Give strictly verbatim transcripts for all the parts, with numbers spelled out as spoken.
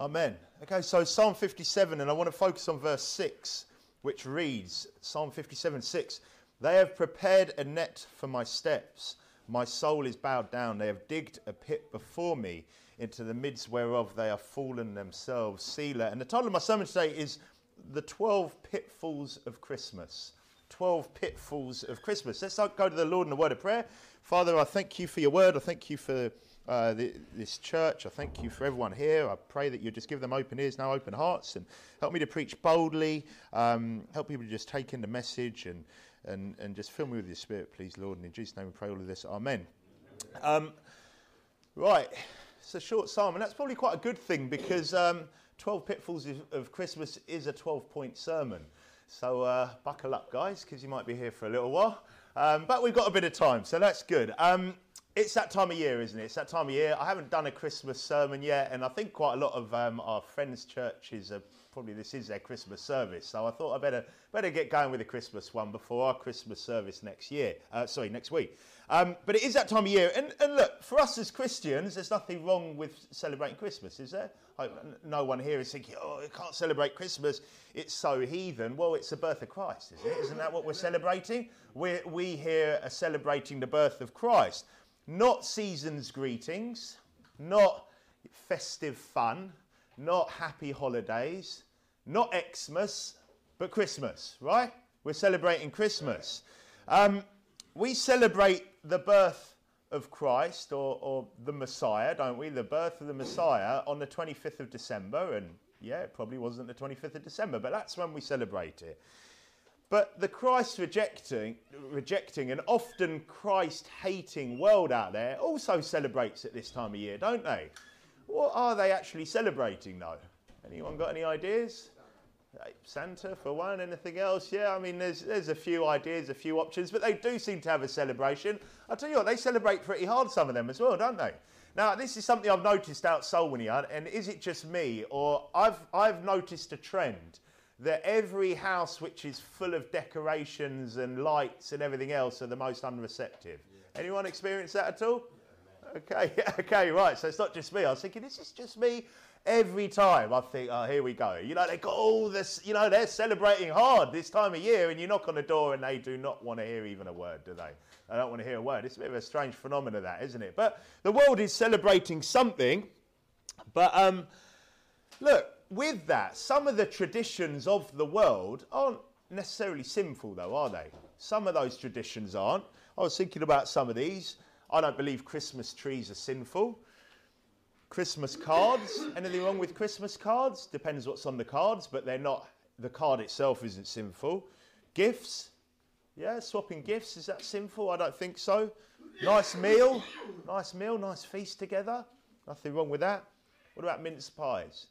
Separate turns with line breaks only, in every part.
Amen. Okay, so Psalm fifty-seven, and I want to focus on verse six, which reads, Psalm fifty-seven, six, "They have prepared a net for my steps. My soul is bowed down. They have digged a pit before me, into the midst whereof they are fallen themselves." Selah. And the title of my sermon today is The twelve Pitfalls of Christmas. twelve Pitfalls of Christmas. Let's go to the Lord in a word of prayer. Father, I thank you for your word. I thank you for uh, the, this church. I thank you for everyone here. I pray that you just give them open ears, now open hearts, and help me to preach boldly. Um, help people to just take in the message and, and, and just fill me with your spirit, please, Lord. And in Jesus' name we pray all of this. Amen. Um, right. It's a short psalm, and that's probably quite a good thing because um, twelve Pitfalls of, of Christmas is a twelve-point sermon. So uh, buckle up, guys, because you might be here for a little while. Um, but we've got a bit of time, so that's good. Um, it's that time of year, isn't it? It's that time of year. I haven't done a Christmas sermon yet, and I think quite a lot of um, our friends' churches are probably this is their Christmas service. So I thought I better better get going with the Christmas one before our Christmas service next year. Uh, sorry, next week. Um, but it is that time of year, and, and look, for us as Christians, there's nothing wrong with celebrating Christmas, is there? I, no one here is thinking, oh, you can't celebrate Christmas, it's so heathen. Well, it's the birth of Christ, isn't it? Isn't that what we're celebrating? We're, we here are celebrating the birth of Christ. Not season's greetings, not festive fun, not happy holidays, not Xmas, but Christmas, right? We're celebrating Christmas. Um, we celebrate the birth of Christ, or, or the Messiah, don't we? The birth of the Messiah on the twenty-fifth of December, and yeah, it probably wasn't the twenty-fifth of December, but that's when we celebrate it. But the Christ rejecting, rejecting and often Christ-hating world out there also celebrates at this time of year, don't they? What are they actually celebrating, though? Anyone got any ideas? Santa, for one. Anything else? Yeah, I mean, there's there's a few ideas, a few options, but they do seem to have a celebration. I'll tell you what, they celebrate pretty hard, some of them as well, don't they? Now, this is something I've noticed out Solwinnyard, and is it just me, or I've I've noticed a trend that every house which is full of decorations and lights and everything else are the most unreceptive. Yeah. Anyone experience that at all? Yeah, okay, okay, right. So it's not just me. I was thinking, this is just me. Every time I think, oh, here we go. You know, they've got all this, you know, they're celebrating hard this time of year, and you knock on the door and they do not want to hear even a word, do they? They don't want to hear a word. It's a bit of a strange phenomenon, that, isn't it? But the world is celebrating something. But um, look, with that, some of the traditions of the world aren't necessarily sinful, though, are they? Some of those traditions aren't. I was thinking about some of these. I don't believe Christmas trees are sinful. Christmas cards, anything wrong with Christmas cards? Depends what's on the cards, but they're not, the card itself isn't sinful. Gifts, yeah, swapping gifts, is that sinful? I don't think so. Nice meal, nice meal, nice feast together. Nothing wrong with that. What about mince pies?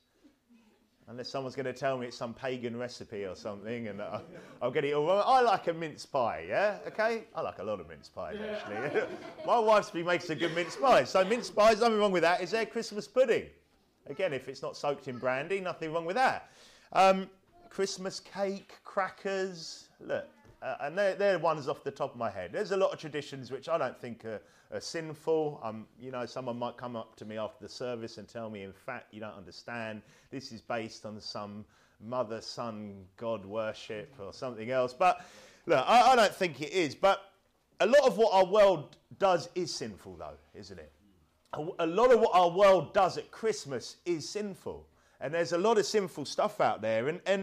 Unless someone's going to tell me it's some pagan recipe or something, and uh, I'll get it all wrong. I like a mince pie, yeah? Okay? I like a lot of mince pies, actually. My wife makes a good mince pie. So mince pies, nothing wrong with that. Is there Christmas pudding? Again, if it's not soaked in brandy, nothing wrong with that. Um, Christmas cake, crackers, look. Uh, and they're, they're ones off the top of my head. There's a lot of traditions which I don't think are, are sinful. Um, you know, someone might come up to me after the service and tell me, in fact, you don't understand. This is based on some mother, son, God worship or something else. But look, I, I don't think it is. But a lot of what our world does is sinful, though, isn't it? A, a lot of what our world does at Christmas is sinful. And there's a lot of sinful stuff out there. And, and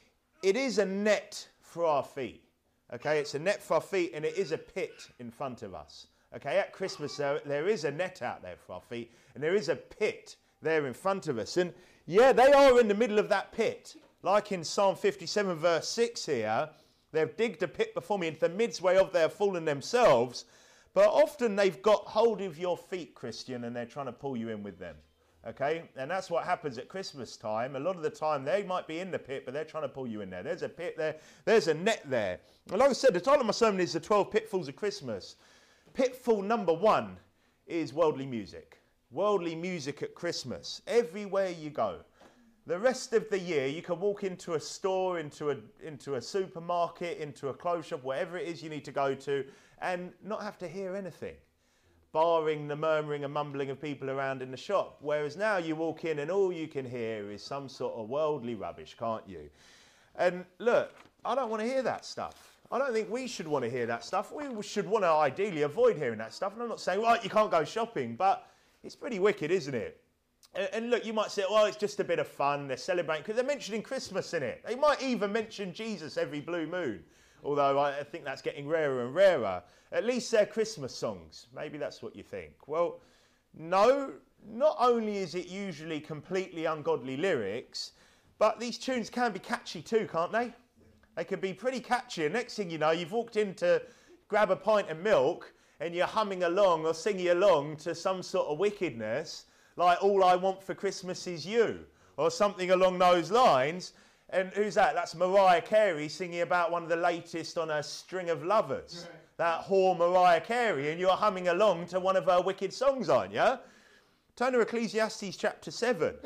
it is a net for our feet. Okay, it's a net for our feet, and it is a pit in front of us. Okay, at Christmas, there, there is a net out there for our feet, and there is a pit there in front of us. And yeah, they are in the middle of that pit. Like in Psalm fifty-seven, verse six here, they've digged a pit before me, into the midst whereof they have fallen themselves. But often they've got hold of your feet, Christian, and they're trying to pull you in with them. Okay, and that's what happens at Christmas time. A lot of the time they might be in the pit, but they're trying to pull you in there. There's a pit there, there's a net there. And like I said, the title of my sermon is The twelve Pitfalls of Christmas. Pitfall number one is worldly music. Worldly music at Christmas. Everywhere you go. The rest of the year, you can walk into a store, into a, into a supermarket, into a clothes shop, whatever it is you need to go to, and not have to hear anything. barring the murmuring and mumbling of people around in the shop. Whereas now you walk in and all you can hear is some sort of worldly rubbish, can't you? And look, I don't want to hear that stuff. I don't think we should want to hear that stuff. We should want to ideally avoid hearing that stuff. And I'm not saying, right, you can't go shopping, but it's pretty wicked, isn't it? And, and look, you might say, well, it's just a bit of fun. They're celebrating, because they're mentioning Christmas in it. They might even mention Jesus every blue moon, although I think that's getting rarer and rarer. At least they're Christmas songs. Maybe that's what you think. Well, no, not only is it usually completely ungodly lyrics, but these tunes can be catchy too, can't they? They can be pretty catchy. And next thing you know, you've walked in to grab a pint of milk and you're humming along or singing along to some sort of wickedness, like All I Want for Christmas Is You, or something along those lines. And who's that? That's Mariah Carey singing about one of the latest on a string of lovers. Right. That whore Mariah Carey, and you're humming along to one of her wicked songs, aren't you? Turn to Ecclesiastes chapter seven.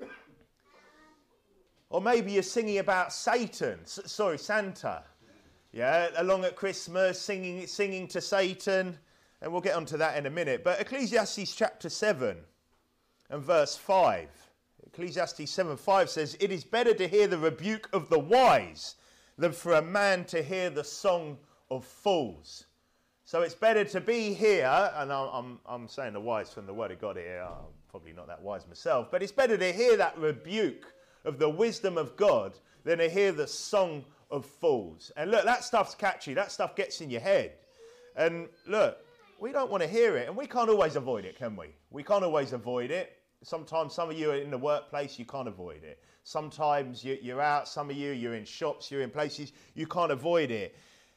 Or maybe you're singing about Satan, S- sorry, Santa. Yeah, along at Christmas, singing, singing to Satan. And we'll get onto that in a minute. But Ecclesiastes chapter seven and verse five. Ecclesiastes seven five says, it is better to hear the rebuke of the wise than for a man to hear the song of fools. So it's better to be here, and I'm, I'm, I'm saying the wise from the word of God here. I'm probably not that wise myself. But it's better to hear that rebuke of the wisdom of God than to hear the song of fools. And look, that stuff's catchy. That stuff gets in your head. And look, we don't want to hear it. And we can't always avoid it, can we? We can't always avoid it. Sometimes some of you are in the workplace, you can't avoid it. Sometimes you, you're out, some of you, you're in shops, you're in places, you can't avoid it.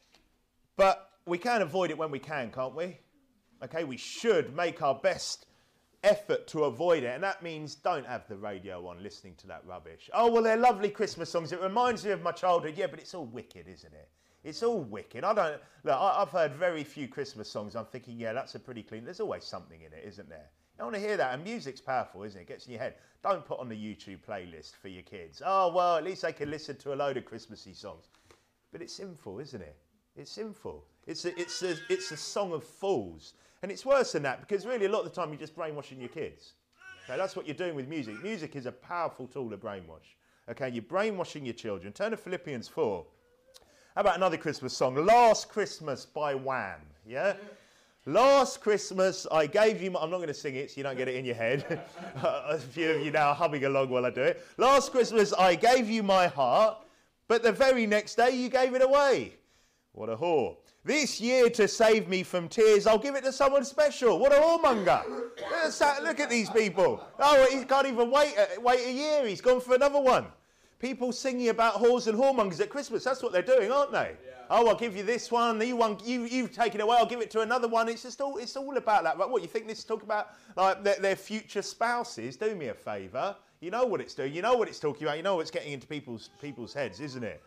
But we can avoid it when we can, can't we? Okay, we should make our best effort to avoid it, and that means don't have the radio on listening to that rubbish. Oh, well, they're lovely Christmas songs. It reminds me of my childhood. Yeah, but it's all wicked, isn't it? It's all wicked. I don't, look, I, I've heard very few Christmas songs. I'm thinking, yeah, that's a pretty clean. There's always something in it, isn't there? You want to hear that, and music's powerful, isn't it? It gets in your head. Don't put on the YouTube playlist for your kids. Oh, well, at least they can listen to a load of Christmassy songs. But it's sinful, isn't it? It's sinful. It's a, it's a, it's a song of fools. And it's worse than that, because really a lot of the time you're just brainwashing your kids. Okay, that's what you're doing with music. Music is a powerful tool to brainwash. Okay, you're brainwashing your children. Turn to Philippians four. How about another Christmas song? Last Christmas by Wham. Yeah? Last Christmas I gave you... My, I'm not going to sing it so you don't get it in your head. A few of you now are humming along while I do it. Last Christmas I gave you my heart, but the very next day you gave it away. What a whore. This year, to save me from tears, I'll give it to someone special. What a whoremonger. Look at these people. Oh, he can't even wait a, wait a year. He's gone for another one. People singing about whores and whoremongers at Christmas. That's what they're doing, aren't they? Yeah. Oh, I'll give you this one. You one, you, you've taken it away. I'll give it to another one. It's just all, it's all about that. Right? What, you think this is talking about like their, their future spouses? Do me a favour. You know what it's doing. You know what it's talking about. You know what's getting into people's people's heads, isn't it?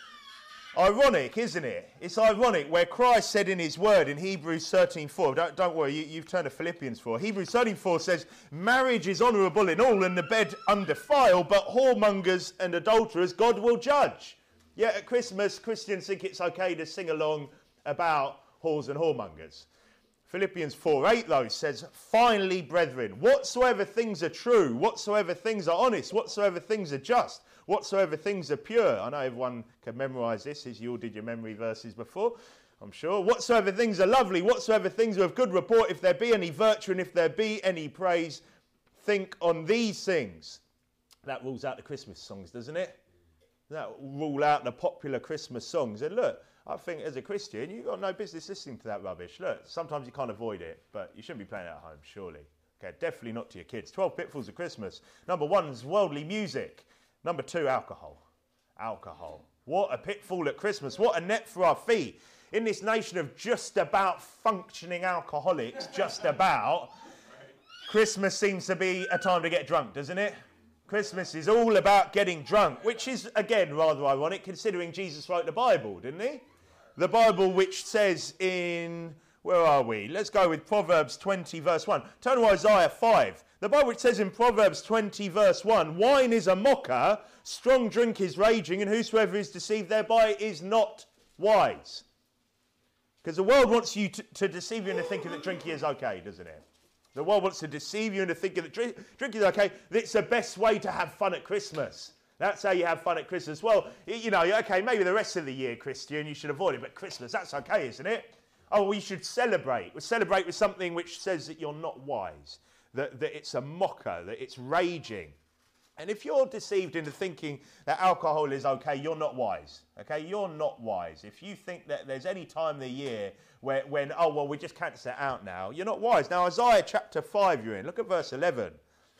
Ironic, isn't it? It's ironic where Christ said in his word in Hebrews thirteen four, don't, don't worry, you, you've turned to Philippians four. Hebrews thirteen four says, marriage is honourable in all and the bed undefiled, but whoremongers and adulterers God will judge. Yet at Christmas, Christians think it's okay to sing along about whores and whoremongers. Philippians four eight though says, finally, brethren, whatsoever things are true, whatsoever things are honest, whatsoever things are just, whatsoever things are pure. I know everyone can memorise this, as you all did your memory verses before, I'm sure. Whatsoever things are lovely, whatsoever things are of good report, if there be any virtue and if there be any praise, think on these things. That rules out the Christmas songs, doesn't it? That rule out the popular Christmas songs. And look, I think as a Christian, you've got no business listening to that rubbish. Look, sometimes you can't avoid it, but you shouldn't be playing it at home, surely. Okay, definitely not to your kids. twelve pitfalls of Christmas. Number one is worldly music. Number two, alcohol. Alcohol. What a pitfall at Christmas. What a net for our feet. In this nation of just about functioning alcoholics, just about, Christmas seems to be a time to get drunk, doesn't it? Christmas is all about getting drunk, which is, again, rather ironic, considering Jesus wrote the Bible, didn't he? The Bible which says in, where are we? Let's go with Proverbs twenty, verse one. Turn to Isaiah five. The Bible which says in Proverbs twenty, verse one, wine is a mocker, strong drink is raging, and whosoever is deceived thereby is not wise. Because the world wants you to, to deceive you into thinking that drinking is okay, doesn't it? The world wants to deceive you into thinking that drink, drinking is okay, that it's the best way to have fun at Christmas. That's how you have fun at Christmas. Well, you know, okay, maybe the rest of the year, Christian, you should avoid it, but Christmas, that's okay, isn't it? Oh, we should celebrate. We celebrate with something which says that you're not wise, that, that it's a mocker, that it's raging. And if you're deceived into thinking that alcohol is okay, you're not wise, okay? You're not wise. If you think that there's any time of the year where, when, oh, well, we just cancel it out now, you're not wise. Now, Isaiah chapter five, you're in. Look at verse eleven.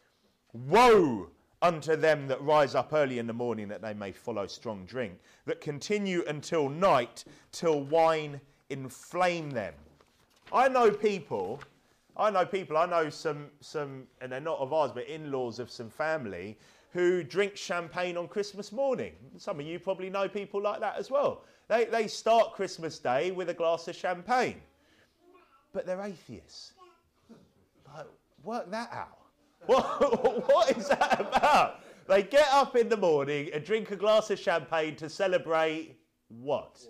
Woe unto them that rise up early in the morning, that they may follow strong drink, that continue until night, till wine inflame them. I know people... I know people, I know some, some, and they're not of ours, but in-laws of some family who drink champagne on Christmas morning. Some of you probably know people like that as well. They, they start Christmas Day with a glass of champagne, but they're atheists. Like, work that out. What, what is that about? They get up in the morning and drink a glass of champagne to celebrate what?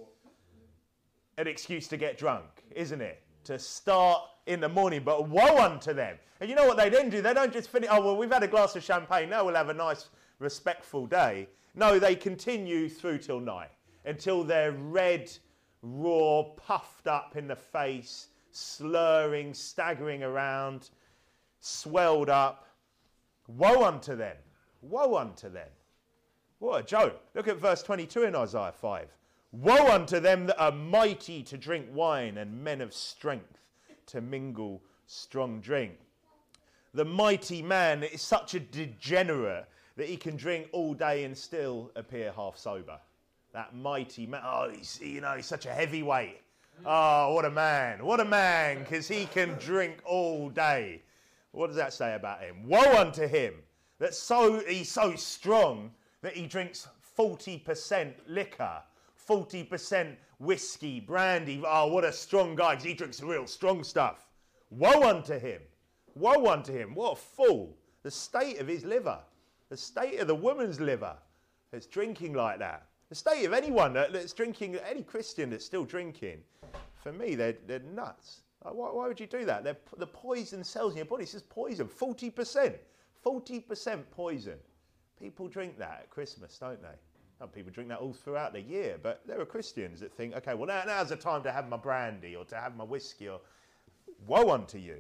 An excuse to get drunk, isn't it? To start in the morning, but woe unto them. And you know what they then do? They don't just finish, oh, well, we've had a glass of champagne, now we'll have a nice, respectful day. No, they continue through till night, until they're red, raw, puffed up in the face, slurring, staggering around, swelled up. Woe unto them. Woe unto them. What a joke. Look at verse twenty-two in Isaiah five. Woe unto them that are mighty to drink wine, and men of strength to mingle strong drink. The mighty man is such a degenerate that he can drink all day and still appear half sober. That mighty man, oh, he's, you know, he's such a heavyweight. Oh, what a man, what a man, because he can drink all day. What does that say about him? Woe unto him that so he's so strong that he drinks forty percent liquor, forty percent whiskey, brandy. Oh, what a strong guy, because he drinks real strong stuff. Woe unto him. Woe unto him. What a fool. The state of his liver. The state of the woman's liver that's drinking like that. The state of anyone that, that's drinking, any Christian that's still drinking, for me, they're, they're nuts. Like, why, why would you do that? They're, the poison cells in your body, it's just poison. forty percent. forty percent poison. People drink that at Christmas, don't they? Some people drink that all throughout the year, but there are Christians that think, okay, well, now, now's the time to have my brandy or to have my whiskey, or woe unto you.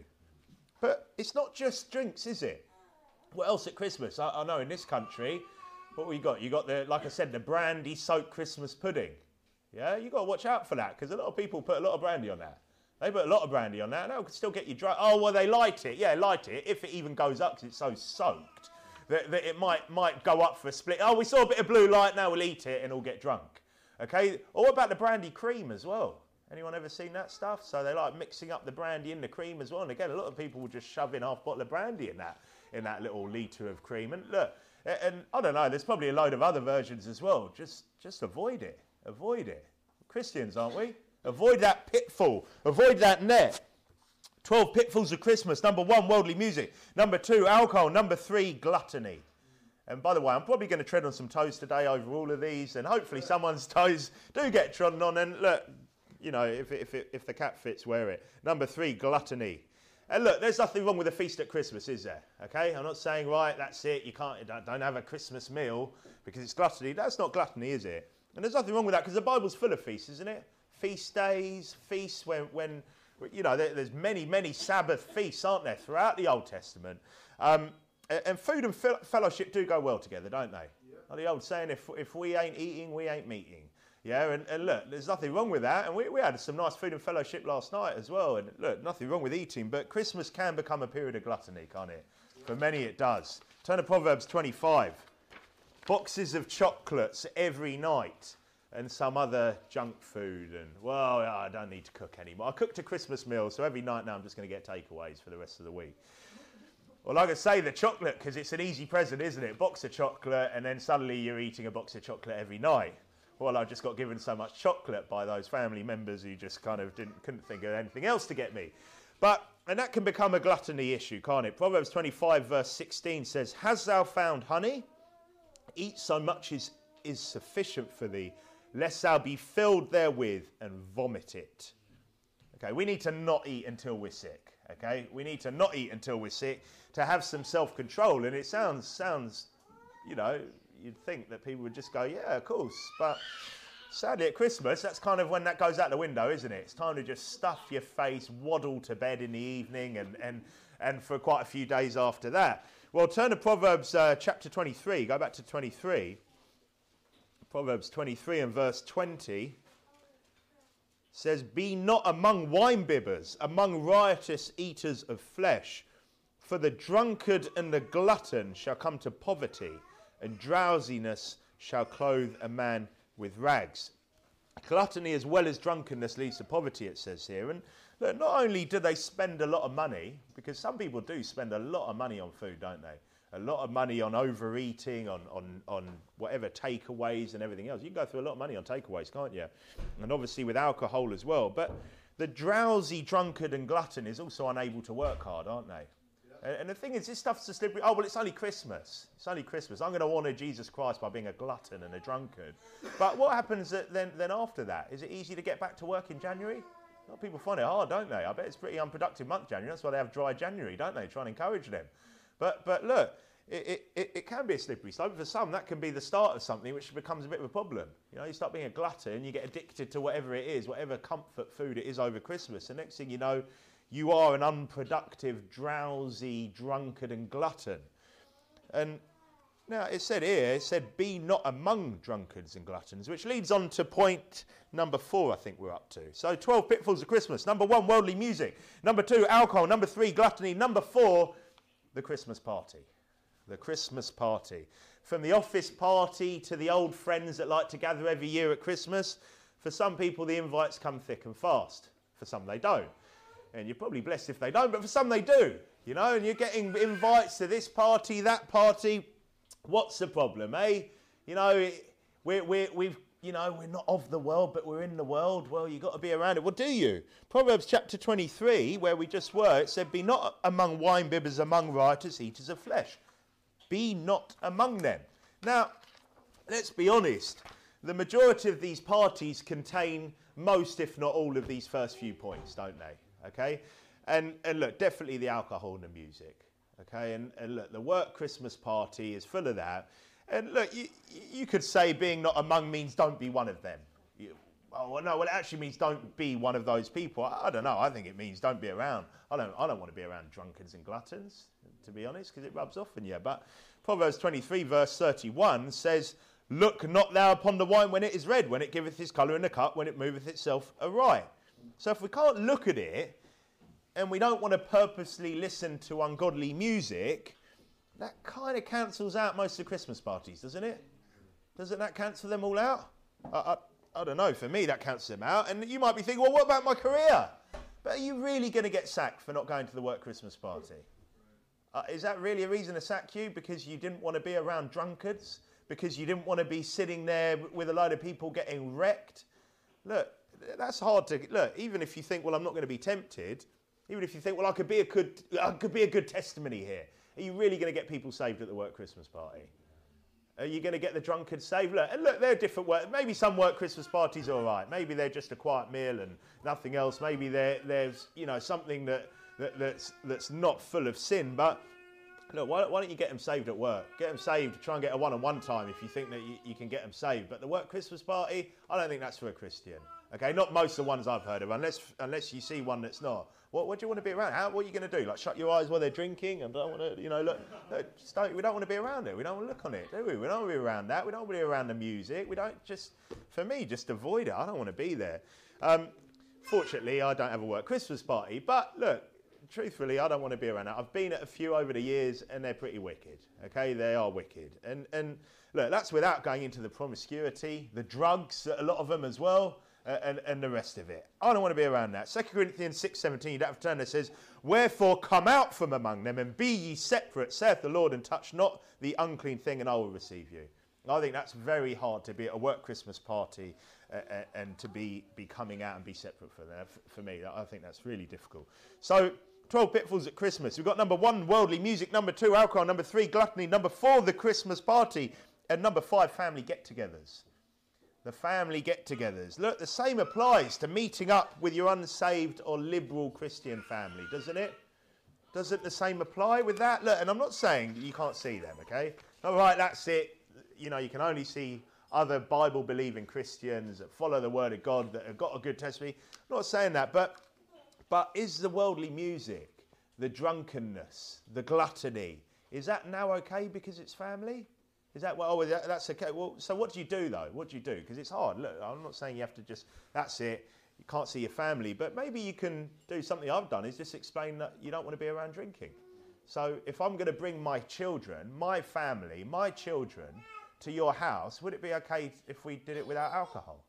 But it's not just drinks, is it? What else at Christmas? I, I know in this country, what we got? You got the, like I said, the brandy-soaked Christmas pudding. Yeah, you got to watch out for that, because a lot of people put a lot of brandy on that. They put a lot of brandy on that, and they'll still get you drunk. Oh, well, they light it. Yeah, light it, if it even goes up, because it's so soaked. That, that it might might go up for a split. Oh, we saw a bit of blue light, now we'll eat it and all get drunk. Okay? Or what about the brandy cream as well? Anyone ever seen that stuff? So they like mixing up the brandy in the cream as well. And again, a lot of people will just shove in half a bottle of brandy in that, in that little litre of cream. And look, and, and I don't know, there's probably a load of other versions as well. Just, just avoid it. Avoid it. Christians, aren't we? Avoid that pitfall. Avoid that net. twelve pitfalls of Christmas. Number one, worldly music. Number two, alcohol. Number three, gluttony. And by the way, I'm probably going to tread on some toes today over all of these, and hopefully someone's toes do get trodden on. And look, you know, if, if, if the cap fits, wear it. Number three, gluttony. And look, there's nothing wrong with a feast at Christmas, is there? Okay? I'm not saying, right, that's it, you can't, don't have a Christmas meal because it's gluttony. That's not gluttony, is it? And there's nothing wrong with that, because the Bible's full of feasts, isn't it? Feast days, feasts when, when you know, there, there's many, many Sabbath feasts, aren't there, throughout the Old Testament. Um, and, and food and fe- fellowship do go well together, don't they? Yeah. Like the old saying, if, if we ain't eating, we ain't meeting. Yeah, and, and look, there's nothing wrong with that. And we, we had some nice food and fellowship last night as well. And look, nothing wrong with eating, but Christmas can become a period of gluttony, can't it? Yeah. For many it does. Turn to Proverbs twenty-five. Boxes of chocolates every night and some other junk food. And, well, I don't need to cook anymore. I cooked a Christmas meal, so every night now I'm just going to get takeaways for the rest of the week. Well, like I say, the chocolate, because it's an easy present, isn't it? Box of chocolate, and then suddenly you're eating a box of chocolate every night. Well, I just got given so much chocolate by those family members who just kind of didn't couldn't think of anything else to get me. But, and that can become a gluttony issue, can't it? Proverbs twenty-five verse sixteen says, "Hast thou found honey? Eat so much as is sufficient for thee, lest thou be filled therewith and vomit it." Okay, we need to not eat until we're sick. Okay, we need to not eat until we're sick to have some self-control. And it sounds, sounds, you know, you'd think that people would just go, yeah, of course. But sadly at Christmas, that's kind of when that goes out the window, isn't it? It's time to just stuff your face, waddle to bed in the evening, and and and for quite a few days after that. Well, turn to Proverbs uh, chapter twenty-three. Go back to twenty-three. Proverbs twenty-three and verse twenty says, "Be not among winebibbers, among riotous eaters of flesh, for the drunkard and the glutton shall come to poverty, and drowsiness shall clothe a man with rags." Gluttony as well as drunkenness leads to poverty, it says here. And look, not only do they spend a lot of money, because some people do spend a lot of money on food, don't they? A lot of money on overeating, on, on, on whatever takeaways and everything else. You can go through a lot of money on takeaways, can't you? And obviously with alcohol as well. But the drowsy drunkard and glutton is also unable to work hard, aren't they? And the thing is, this stuff's a slippery. Oh, well, it's only Christmas. It's only Christmas. I'm going to honour Jesus Christ by being a glutton and a drunkard. But what happens then, then after that? Is it easy to get back to work in January? A lot of people find it hard, don't they? I bet it's a pretty unproductive month, January. That's why they have dry January, don't they? Try and encourage them. But but look, it, it, it can be a slippery slope. For some, that can be the start of something which becomes a bit of a problem. You know, you start being a glutton, you get addicted to whatever it is, whatever comfort food it is over Christmas. The next thing you know, you are an unproductive, drowsy, drunkard and glutton. And now it said here, it said, "Be not among drunkards and gluttons," which leads on to point number four, I think we're up to. So twelve pitfalls of Christmas. Number one, worldly music. Number two, alcohol. Number three, gluttony. Number four, the Christmas party. The Christmas party. From the office party to the old friends that like to gather every year at Christmas, for some people the invites come thick and fast. For some they don't. And you're probably blessed if they don't, but for some they do, you know, and you're getting invites to this party, that party. What's the problem, eh? You know, we're, we're, we've, you know, we're not of the world, but we're in the world. Well, you've got to be around it. Well, do you? Proverbs chapter twenty-three, where we just were, it said, "Be not among winebibbers, among riotous eaters of flesh." Be not among them. Now, let's be honest. The majority of these parties contain most, if not all, of these first few points, don't they? Okay, and and look, definitely the alcohol and the music. Okay, and, and look, the work Christmas party is full of that. And look, you you could say being not among means don't be one of them. You, oh well, no, well it actually means don't be one of those people. I, I don't know. I think it means don't be around. I don't I don't want to be around drunkards and gluttons, to be honest, because it rubs off on you. But Proverbs twenty-three verse thirty-one says, "Look not thou upon the wine when it is red, when it giveth his colour in the cup, when it moveth itself awry." So if we can't look at it, and we don't want to purposely listen to ungodly music, that kind of cancels out most of the Christmas parties, doesn't it? Doesn't that cancel them all out? I, I, I don't know, for me that cancels them out. And you might be thinking, well, what about my career? But are you really going to get sacked for not going to the work Christmas party? Uh, is that really a reason to sack you? Because you didn't want to be around drunkards? Because you didn't want to be sitting there with a load of people getting wrecked? Look, that's hard to, look, even if you think, well, I'm not going to be tempted, even if you think, well, I could be a good, I could be a good testimony here. Are you really going to get people saved at the work Christmas party? Are you going to get the drunkards saved? Look, and look, they're different work. Maybe some work Christmas parties are all right. Maybe they're just a quiet meal and nothing else. Maybe there's, you know, something that, that that's that's not full of sin. But look, why, why don't you get them saved at work? Get them saved. Try and get a one-on-one time if you think that you, you can get them saved. But the work Christmas party, I don't think that's for a Christian. Okay, not most of the ones I've heard of, unless unless you see one that's not. What, what do you want to be around? How, what are you going to do? Like shut your eyes while they're drinking and don't want to, you know, look. look just don't, we don't want to be around it. We don't want to look on it, do we? We don't want to be around that. We don't want to be around the music. We don't just, for me, just avoid it. I don't want to be there. Um, fortunately, I don't have a work Christmas party. But look, truthfully, I don't want to be around that. I've been at a few over the years and they're pretty wicked. Okay, they are wicked. And and look, that's without going into the promiscuity, the drugs, a lot of them as well. Uh, and, and the rest of it. I don't want to be around that. Second Corinthians six seventeen, you don't have to turn, it says, "Wherefore come out from among them, and be ye separate, saith the Lord, and touch not the unclean thing, and I will receive you." I think that's very hard to be at a work Christmas party uh, uh, and to be, be coming out and be separate for that. For me, I think that's really difficult. So, twelve pitfalls at Christmas. We've got number one, worldly music. Number two, alcohol. Number three, gluttony. Number four, the Christmas party. And number five, family get-togethers. the family get-togethers. Look, the same applies to meeting up with your unsaved or liberal Christian family, doesn't it? Doesn't the same apply with that? Look, and I'm not saying you can't see them, okay? All right, that's it. You know, you can only see other Bible-believing Christians that follow the Word of God, that have got a good testimony. I'm not saying that, but but is the worldly music, the drunkenness, the gluttony, is that now okay because it's family? Is that, well, oh, that, that's okay. Well, so what do you do, though? What do you do? Because it's hard. Look, I'm not saying you have to just, that's it, you can't see your family, but maybe you can do something I've done, is just explain that you don't want to be around drinking. So if I'm going to bring my children, my family, my children to your house, would it be okay if we did it without alcohol?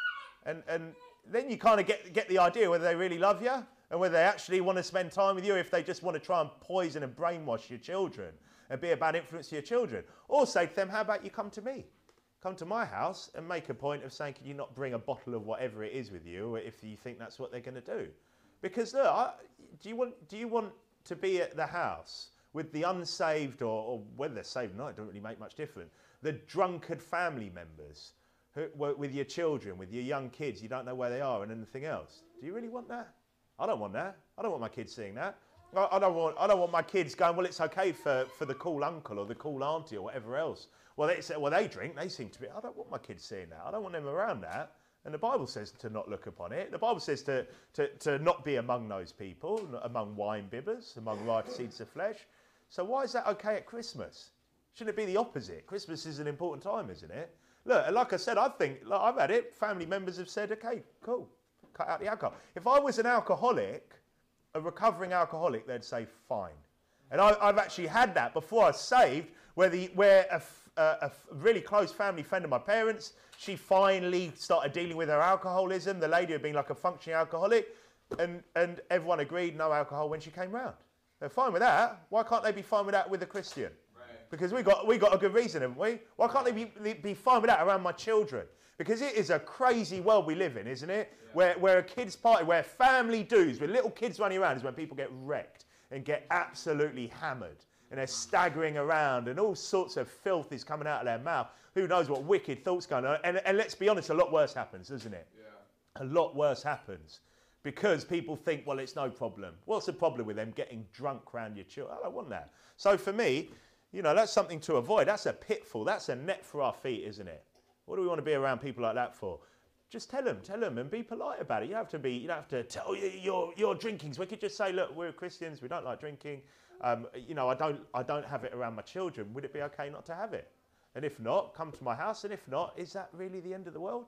And and then you kind of get, get the idea whether they really love you and whether they actually want to spend time with you, if they just want to try and poison and brainwash your children and be a bad influence to your children. Or say to them, how about you come to me? Come to my house and make a point of saying, can you not bring a bottle of whatever it is with you if you think that's what they're going to do? Because look, I, do you want do you want to be at the house with the unsaved, or, or whether they're saved or not, it doesn't really make much difference, the drunkard family members who, with your children, with your young kids, you don't know where they are and anything else? Do you really want that? I don't want that. I don't want my kids seeing that. I, I don't want I don't want my kids going, well, it's okay for, for the cool uncle or the cool auntie or whatever else. Well, they say, well, they drink, they seem to be, I don't want my kids seeing that. I don't want them around that. And the Bible says to not look upon it. The Bible says to, to, to not be among those people, among wine bibbers, among ripe seeds of flesh. So why is that okay at Christmas? Shouldn't it be the opposite? Christmas is an important time, isn't it? Look, like I said, I think, look, I've had it. Family members have said, okay, cool, cut out the alcohol. If I was an alcoholic, a recovering alcoholic, they'd say, fine. And I, I've actually had that before I was saved, where, the, where a, a, a really close family friend of my parents, she finally started dealing with her alcoholism. The lady had been like a functioning alcoholic, and, and everyone agreed no alcohol when she came round. They're fine with that. Why can't they be fine with that with a Christian? Right. Because we got we got a good reason, haven't we? Why can't they be, be fine with that around my children? Because it is a crazy world we live in, isn't it? Yeah. Where, where a kid's party, where family dues, with little kids running around, is when people get wrecked and get absolutely hammered. And they're staggering around and all sorts of filth is coming out of their mouth. Who knows what wicked thoughts going on. And, and let's be honest, a lot worse happens, doesn't it? Yeah. A lot worse happens. Because people think, well, it's no problem. What's the problem with them getting drunk around your children? I don't want that. So for me, you know, that's something to avoid. That's a pitfall. That's a net for our feet, isn't it? What do we want to be around people like that for? Just tell them, tell them and be polite about it. You don't have to be, you don't have to tell you your, your drinkings. We could just say, look, we're Christians, we don't like drinking. Um, you know, I don't, I don't have it around my children. Would it be okay not to have it? And if not, come to my house. And if not, is that really the end of the world?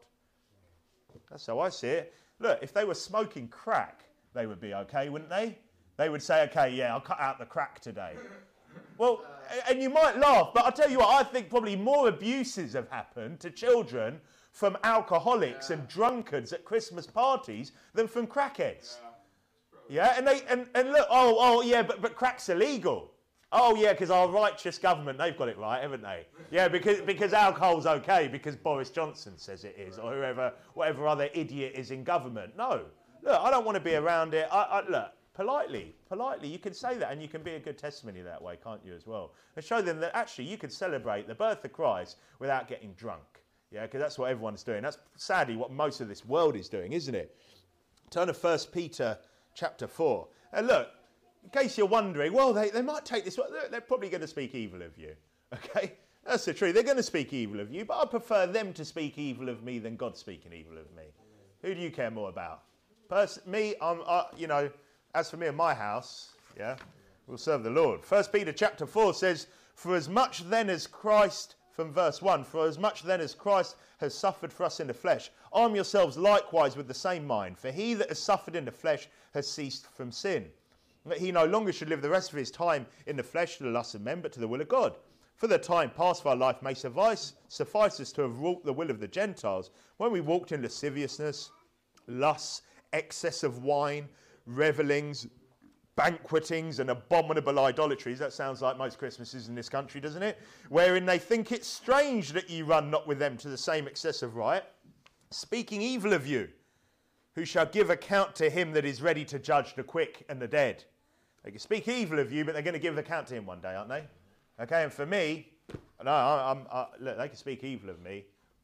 That's how I see it. Look, if they were smoking crack, they would be okay, wouldn't they? They would say, okay, yeah, I'll cut out the crack today. Well, and you might laugh, but I'll tell you what, I think probably more abuses have happened to children from alcoholics yeah. and drunkards at Christmas parties than from crackheads. Yeah, yeah? and they and, and look, oh, oh, yeah, but, but crack's illegal. Oh, yeah, because our righteous government, they've got it right, haven't they? Yeah, because because alcohol's okay, because Boris Johnson says it is, or whoever, whatever other idiot is in government. No. Look, I don't want to be around it. I, I, look, politely, politely, you can say that, and you can be a good testimony that way, can't you, as well? And show them that actually you can celebrate the birth of Christ without getting drunk. Yeah, because that's what everyone's doing. That's sadly what most of this world is doing, isn't it? Turn to First Peter chapter four. And look, in case you're wondering, well, they, they might take this, they're, they're probably going to speak evil of you, okay? That's the truth. They're going to speak evil of you, but I prefer them to speak evil of me than God speaking evil of me. Who do you care more about? Pers- me, I'm, uh, you know, as for me and my house, yeah, we'll serve the Lord. First Peter chapter four says, for as much then as Christ, from verse one, for as much then as Christ has suffered for us in the flesh, arm yourselves likewise with the same mind, for he that has suffered in the flesh has ceased from sin, that he no longer should live the rest of his time in the flesh to the lusts of men, but to the will of God. For the time past of our life may suffice, suffice us to have wrought the will of the Gentiles, when we walked in lasciviousness, lusts, excess of wine, revellings, banquetings, and abominable idolatries. That sounds like most Christmases in this country, doesn't it? Wherein they think it strange that ye run not with them to the same excess of riot, speaking evil of you, who shall give account to him that is ready to judge the quick and the dead. They can speak evil of you, but they're going to give account to him one day, aren't they? Okay, and for me, no, I, I'm, I, look, they can speak evil of me, but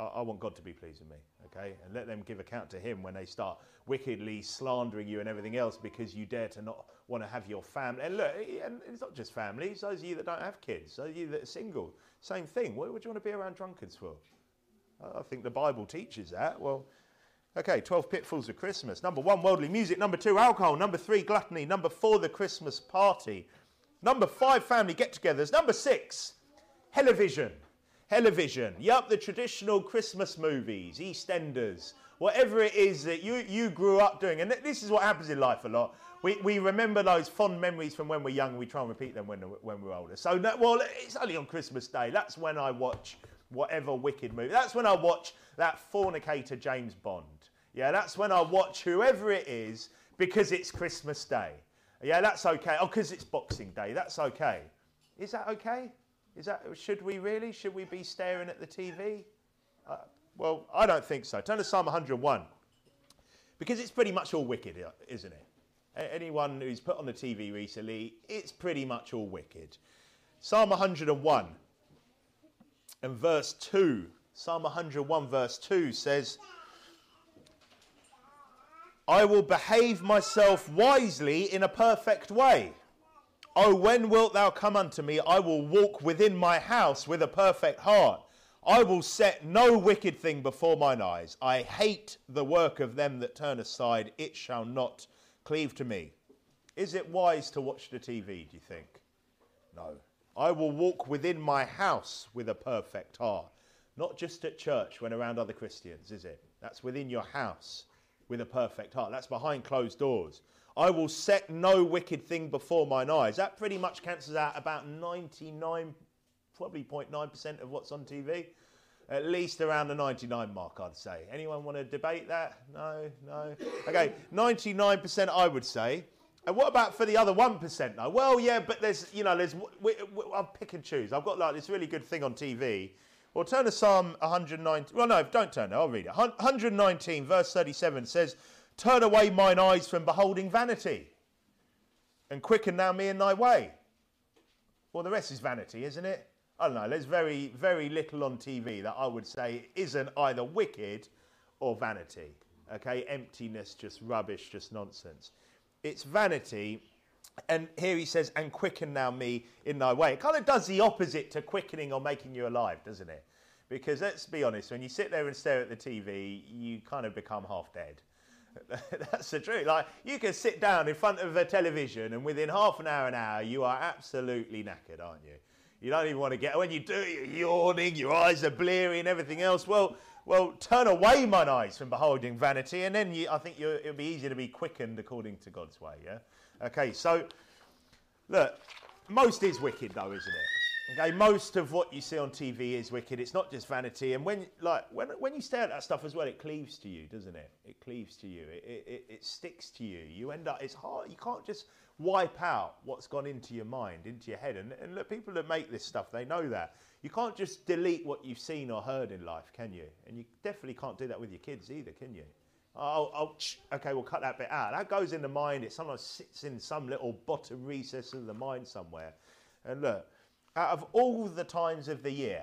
I, I want God to be pleased with me, okay? And let them give account to him when they start wickedly slandering you and everything else because you dare to not want to have your family. And look, and it's not just families, those of you that don't have kids, those of you that are single, same thing. What would you want to be around drunkards for? I think the Bible teaches that. Well, okay, twelve pitfalls of Christmas. Number one, worldly music. Number two, alcohol. Number three, gluttony. Number four, the Christmas party. Number five, family get-togethers. Number six, television. Television. Yup, the traditional Christmas movies, EastEnders, whatever it is that you, you grew up doing. And this is what happens in life a lot. We, we remember those fond memories from when we're young and we try and repeat them when, when we're older. So, no, well, it's only on Christmas Day. That's when I watch whatever wicked movie. That's when I watch that fornicator James Bond. Yeah, that's when I watch whoever it is because it's Christmas Day. Yeah, that's okay. Oh, because it's Boxing Day. That's okay. Is that okay? Is that, should we really? Should we be staring at the T V? Uh, well, I don't think so. Turn to Psalm one hundred and one. Because it's pretty much all wicked, isn't it? Anyone who's put on the T V recently, it's pretty much all wicked. Psalm one hundred and one and verse two. Psalm one hundred and one verse two says, I will behave myself wisely in a perfect way. Oh, when wilt thou come unto me? I will walk within my house with a perfect heart. I will set no wicked thing before mine eyes. I hate the work of them that turn aside. It shall not cleave to me. Is it wise to watch the T V, do you think? No. I will walk within my house with a perfect heart. Not just at church when around other Christians, is it? That's within your house with a perfect heart. That's behind closed doors. I will set no wicked thing before mine eyes. That pretty much cancels out about ninety-nine, probably zero point nine percent of what's on T V. At least around the ninety-nine mark, I'd say. Anyone want to debate that? No, no. Okay, ninety-nine percent I would say. And what about for the other one percent though? Well, yeah, but there's, you know, there's, we, we, I'll pick and choose. I've got like this really good thing on T V. Well, turn to Psalm one hundred nineteen. Well, no, don't turn it. I'll read it. one hundred nineteen, verse thirty-seven says, turn away mine eyes from beholding vanity, and quicken thou me in thy way. Well, the rest is vanity, isn't it? I don't know. There's very, very little on T V that I would say isn't either wicked or vanity. Okay, emptiness, just rubbish, just nonsense. It's vanity. And here he says, and quicken now me in thy way. It kind of does the opposite to quickening or making you alive, doesn't it? Because let's be honest, when you sit there and stare at the T V, you kind of become half dead. That's the truth. Like, you can sit down in front of a television and within half an hour, an hour, you are absolutely knackered, aren't you? You don't even want to get, when you do, you're yawning, your eyes are bleary and everything else. Well, well, turn away mine eyes from beholding vanity, and then you, I think you're, it'll be easier to be quickened according to God's way, yeah? Okay, so, look, most is wicked though, isn't it? Okay, most of what you see on T V is wicked. It's not just vanity. And when, like, when, when you stare at that stuff as well, it cleaves to you, doesn't it? It cleaves to you. It, it, it sticks to you. You end up, it's hard. You can't just wipe out what's gone into your mind, into your head. And, and look, people that make this stuff, they know that. You can't just delete what you've seen or heard in life, can you? And you definitely can't do that with your kids either, can you? Oh, oh, okay, we'll cut that bit out. That goes in the mind. It sometimes sits in some little bottom recess of the mind somewhere. And look, out of all the times of the year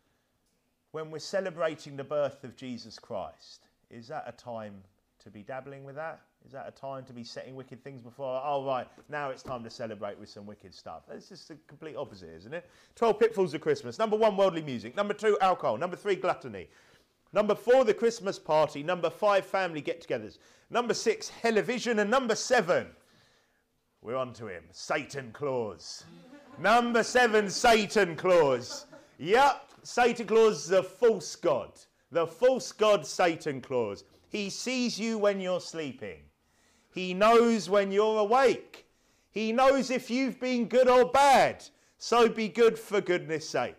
when we're celebrating the birth of Jesus Christ, is that a time to be dabbling with that? Is that a time to be setting wicked things before? Oh, right, now it's time to celebrate with some wicked stuff. It's just the complete opposite, isn't it? twelve pitfalls of Christmas. Number one, worldly music. Number two, alcohol. Number three, gluttony. Number four, the Christmas party. Number five, family get-togethers. Number six, television. And number seven, we're on to him, Satan Claus. Number seven, Satan Claus. Yep, Satan Claus is the false god. The false god, Satan Claus. He sees you when you're sleeping. He knows when you're awake. He knows if you've been good or bad. So be good for goodness sake.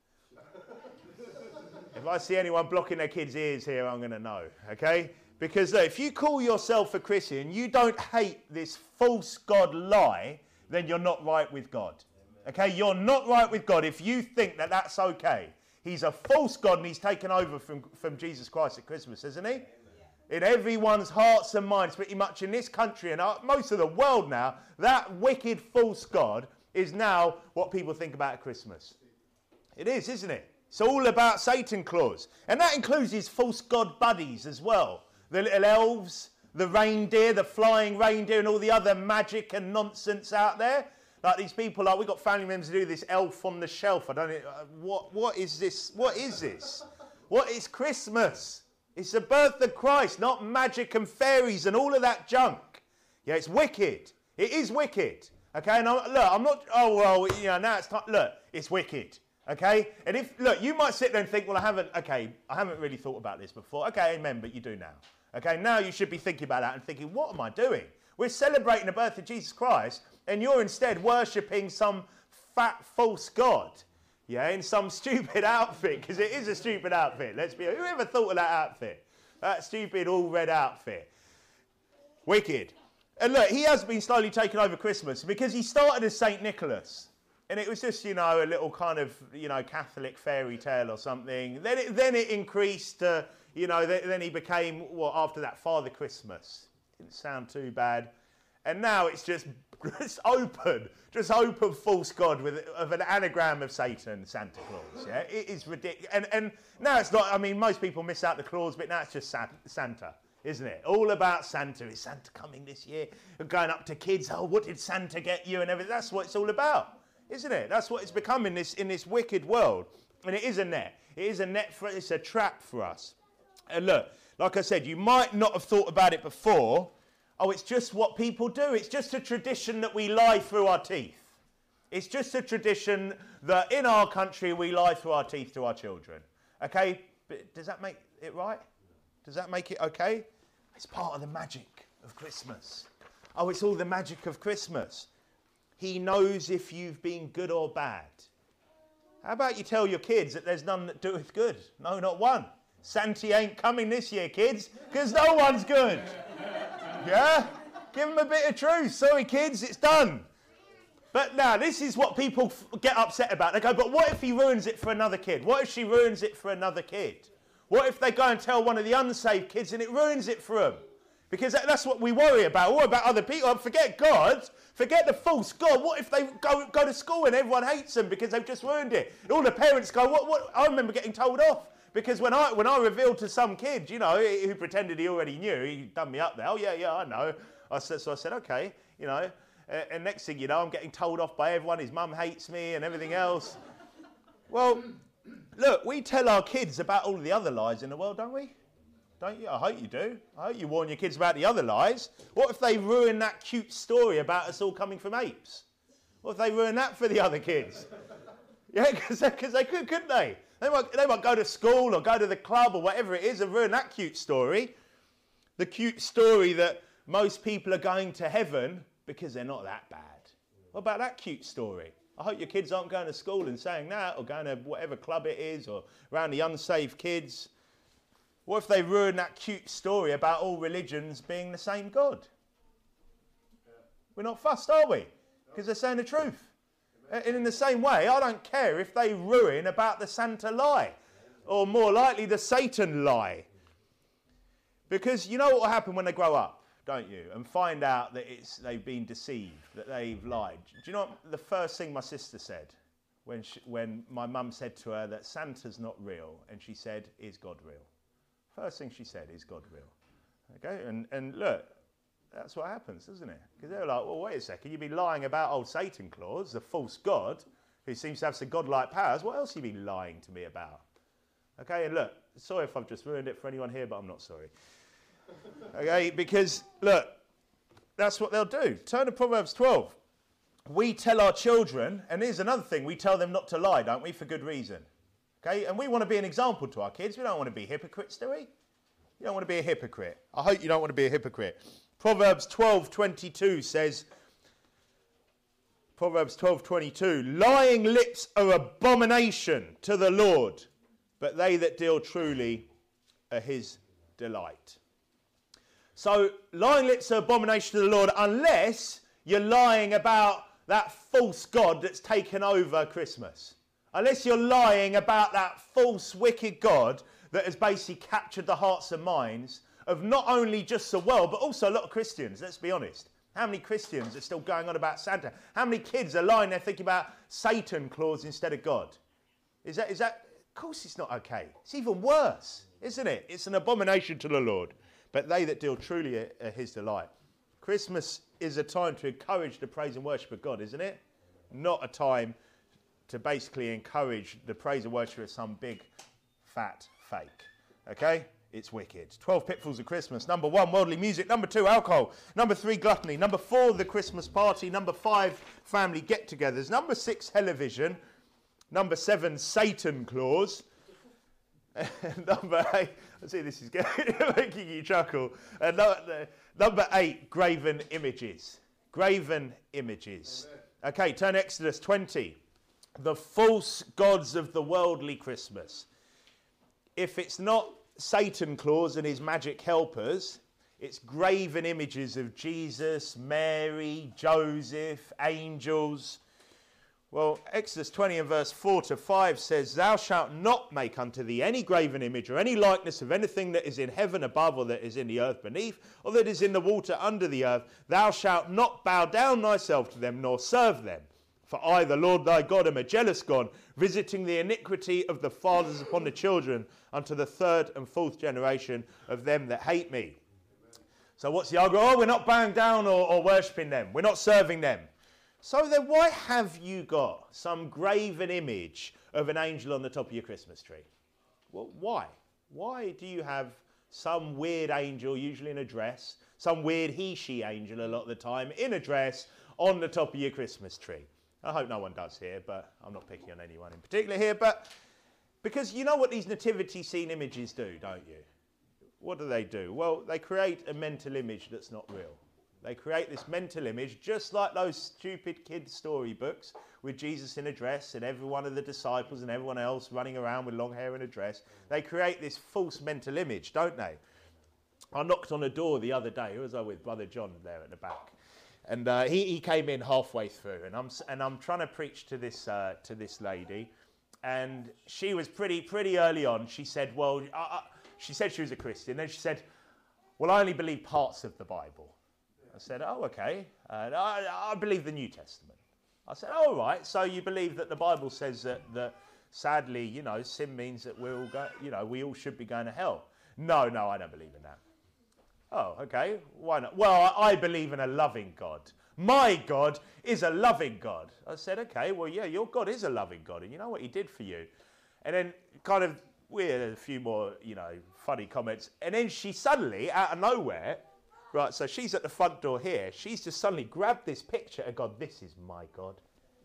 If I see anyone blocking their kids' ears here, I'm going to know, okay? Because look, if you call yourself a Christian, you don't hate this false God lie, then you're not right with God. Okay? You're not right with God if you think that that's okay. He's a false God and he's taken over from, from Jesus Christ at Christmas, isn't he? In everyone's hearts and minds, pretty much in this country and most of the world now, that wicked false God is now what people think about at Christmas. It is, isn't it? It's all about Satan Claus. And that includes his false god buddies as well. The little elves, the reindeer, the flying reindeer, and all the other magic and nonsense out there. Like these people, like we've got family members who do this elf on the shelf. I don't know, uh, what, what is this? What is this? What is Christmas? It's the birth of Christ, not magic and fairies and all of that junk. Yeah, it's wicked. It is wicked. Okay, and I'm, look, I'm not, oh, well, you know, now it's time, look, it's wicked. Okay, and if, look, you might sit there and think, well, I haven't, okay, I haven't really thought about this before. Okay, amen, but you do now. Okay, now you should be thinking about that and thinking, what am I doing? We're celebrating the birth of Jesus Christ, and you're instead worshipping some fat false god, yeah, in some stupid outfit, because it is a stupid outfit. Let's be, who ever thought of that outfit? That stupid all red outfit. Wicked. And look, he has been slowly taking over Christmas because he started as Saint Nicholas. And it was just, you know, a little kind of, you know, Catholic fairy tale or something. Then it, then it increased to, you know, th- then he became, what, well, after that, Father Christmas. Didn't sound too bad. And now it's just, just open, just open false god with of an anagram of Satan, Santa Claus. Yeah, it is ridiculous. And, and now it's not, I mean, most people miss out the Claus bit. Now it's just Santa, isn't it? All about Santa. Is Santa coming this year? Going up to kids, oh, what did Santa get you? And everything. That's what it's all about. Isn't it? That's what it's become in this in this wicked world. And it is a net. It is a net for it's a trap for us. And look, like I said, you might not have thought about it before. Oh, it's just what people do. It's just a tradition that we lie through our teeth. It's just a tradition that in our country we lie through our teeth to our children. Okay? But does that make it right? Does that make it okay? It's part of the magic of Christmas. Oh, it's all the magic of Christmas. He knows if you've been good or bad. How about you tell your kids that there's none that doeth good? No, not one. Santa ain't coming this year, kids, because no one's good. Yeah? Give them a bit of truth. Sorry, kids, it's done. But now, this is what people f- get upset about. They go, but what if he ruins it for another kid? What if she ruins it for another kid? What if they go and tell one of the unsaved kids and it ruins it for them? Because that's what we worry about. We worry about other people. Forget God. Forget the false God. What if they go, go to school and everyone hates them because they've just ruined it? And all the parents go, what, what? I remember getting told off. Because when I when I revealed to some kid, you know, who pretended he already knew, he done me up there. Oh, yeah, yeah, I know. I said, so I said, okay, you know. Uh, and next thing you know, I'm getting told off by everyone. His mum hates me and everything else. Well, look, we tell our kids about all the other lies in the world, don't we? Don't you? I hope you do. I hope you warn your kids about the other lies. What if they ruin that cute story about us all coming from apes? What if they ruin that for the other kids? Yeah, because they could, couldn't they? They might, they might go to school or go to the club or whatever it is and ruin that cute story. The cute story that most people are going to heaven because they're not that bad. What about that cute story? I hope your kids aren't going to school and saying that or going to whatever club it is or around the unsaved kids. What if they ruin that cute story about all religions being the same God? We're not fussed, are we? Because they're saying the truth. And in the same way, I don't care if they ruin about the Santa lie, or more likely the Satan lie. Because you know what will happen when they grow up, don't you? And find out that it's they've been deceived, that they've lied. Do you know what the first thing my sister said when she, when my mum said to her that Santa's not real? And she said, is God real? First thing she said, is God real? Okay, and, and look, that's what happens, doesn't it? Because they're like, well, wait a second, you've been lying about old Satan Claus, the false god, who seems to have some godlike powers. What else have you been lying to me about? Okay, and look, sorry if I've just ruined it for anyone here, but I'm not sorry. Okay, because, look, that's what they'll do. Turn to Proverbs twelve. We tell our children, and here's another thing, we tell them not to lie, don't we, for good reason. Okay, and we want to be an example to our kids. We don't want to be hypocrites, do we? You don't want to be a hypocrite. I hope you don't want to be a hypocrite. Proverbs twelve twenty-two says, Proverbs twelve twenty-two, lying lips are abomination to the Lord, but they that deal truly are his delight. So, lying lips are abomination to the Lord unless you're lying about that false god that's taken over Christmas. Unless you're lying about that false, wicked God that has basically captured the hearts and minds of not only just the world, but also a lot of Christians, let's be honest. How many Christians are still going on about Santa? How many kids are lying there thinking about Satan Claus instead of God? Is that, is that, Of course it's not okay. It's even worse, isn't it? It's an abomination to the Lord. But they that deal truly are, are his delight. Christmas is a time to encourage the praise and worship of God, isn't it? Not a time to basically encourage the praise and worship of some big, fat fake. Okay? It's wicked. twelve pitfalls of Christmas. Number one, worldly music. Number two, alcohol. Number three, gluttony. Number four, the Christmas party. Number five, family get-togethers. Number six, television. Number seven, Satan clause. Number eight, I see this is making you chuckle. Uh, no, uh, number eight, graven images. Graven images. Amen. Okay, turn Exodus twenty. The false gods of the worldly Christmas. If it's not Satan clause and his magic helpers, it's graven images of Jesus, Mary, Joseph, angels. Well, Exodus twenty and verse four to five says, Thou shalt not make unto thee any graven image or any likeness of anything that is in heaven above or that is in the earth beneath or that is in the water under the earth. Thou shalt not bow down thyself to them nor serve them. For I, the Lord thy God, am a jealous God, visiting the iniquity of the fathers upon the children unto the third and fourth generation of them that hate me. So what's the argument? Oh, we're not bowing down or, or worshipping them. We're not serving them. So then why have you got some graven image of an angel on the top of your Christmas tree? Well, why? Why do you have some weird angel, usually in a dress, some weird he-she angel a lot of the time, in a dress, on the top of your Christmas tree? I hope no one does here, but I'm not picking on anyone in particular here. But because you know what these nativity scene images do, don't you? What do they do? Well, they create a mental image that's not real. They create this mental image, just like those stupid kids' storybooks with Jesus in a dress and every one of the disciples and everyone else running around with long hair and a dress. They create this false mental image, don't they? I knocked on a door the other day. Who was I with? Brother John there at the back. And uh, he, he came in halfway through, and I'm and I'm trying to preach to this uh, to this lady, and she was pretty pretty early on. She said, "Well, I, I, she said she was a Christian." Then she said, "Well, I only believe parts of the Bible." I said, "Oh, okay. Uh, I, I believe the New Testament." I said, "Oh, right. So you believe that the Bible says that that sadly, you know, sin means that we all go, you know, we all should be going to hell." No, no, I don't believe in that. Oh, okay. Why not? Well, I believe in a loving God. My God is a loving God. I said, okay, well, yeah, your God is a loving God, and you know what he did for you. And then kind of, we had a few more, you know, funny comments. And then she suddenly, out of nowhere, right, so she's at the front door here. She's just suddenly grabbed this picture and gone, this is my God.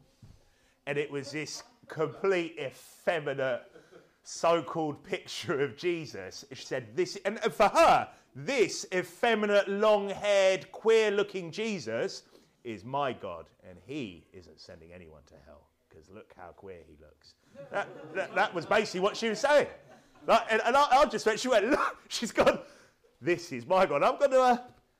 And it was this complete effeminate so-called picture of Jesus. She said, this, and for her, this effeminate, long-haired, queer-looking Jesus is my God, and he isn't sending anyone to hell, because look how queer he looks. That, that, that was basically what she was saying. Like, and and I, I just went, she went, look, she's gone, this is my God. I'm going to, uh,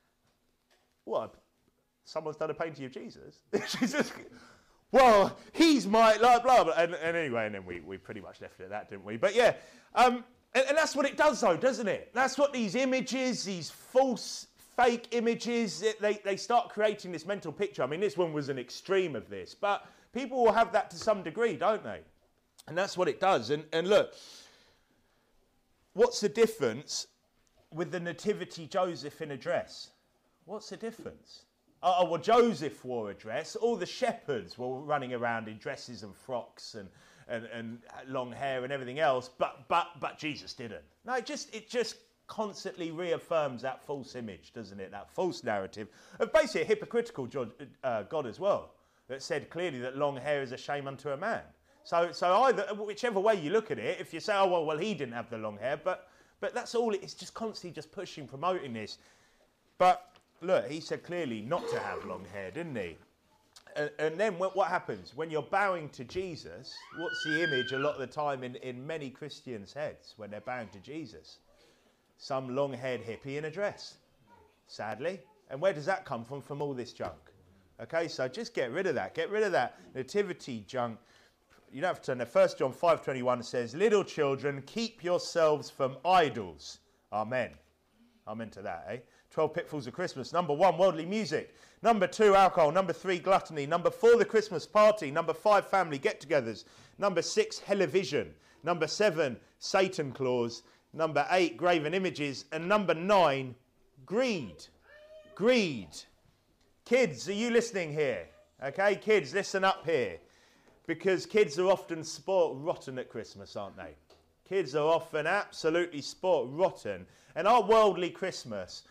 what, someone's done a painting of Jesus? She's just, well, he's my, blah, blah, blah. And, and anyway, and then we, we pretty much left it at that, didn't we? But yeah, um, and, and that's what it does, though, doesn't it? That's what these images, these false, fake images, it, they, they start creating this mental picture. I mean, this one was an extreme of this, but people will have that to some degree, don't they? And that's what it does. And, and look, what's the difference with the nativity Joseph in a dress? What's the difference? Oh, well, Joseph wore a dress. All the shepherds were running around in dresses and frocks and, and, and long hair and everything else, but but but Jesus didn't. No, it just it just constantly reaffirms that false image, doesn't it? That false narrative of basically a hypocritical uh, God as well, that said clearly that long hair is a shame unto a man. So so either whichever way you look at it, if you say, oh well, well he didn't have the long hair, but but that's all. It's just constantly just pushing, promoting this, but. Look, he said clearly not to have long hair, didn't he? And, and then what happens? When you're bowing to Jesus, what's the image a lot of the time in, in many Christians' heads when they're bowing to Jesus? Some long-haired hippie in a dress, sadly. And where does that come from? From all this junk. Okay, so just get rid of that. Get rid of that nativity junk. You don't have to turn there. First John five twenty-one says, little children, keep yourselves from idols. Amen. Amen to that, eh? twelve pitfalls of Christmas. Number one, worldly music. Number two, alcohol. Number three, gluttony. Number four, the Christmas party. Number five, family get-togethers. Number six, television. Number seven, Satan clause. Number eight, graven images. And number nine, greed. Greed. Kids, are you listening here? Okay, kids, listen up here. Because kids are often sport rotten at Christmas, aren't they? Kids are often absolutely sport rotten. And our worldly Christmas,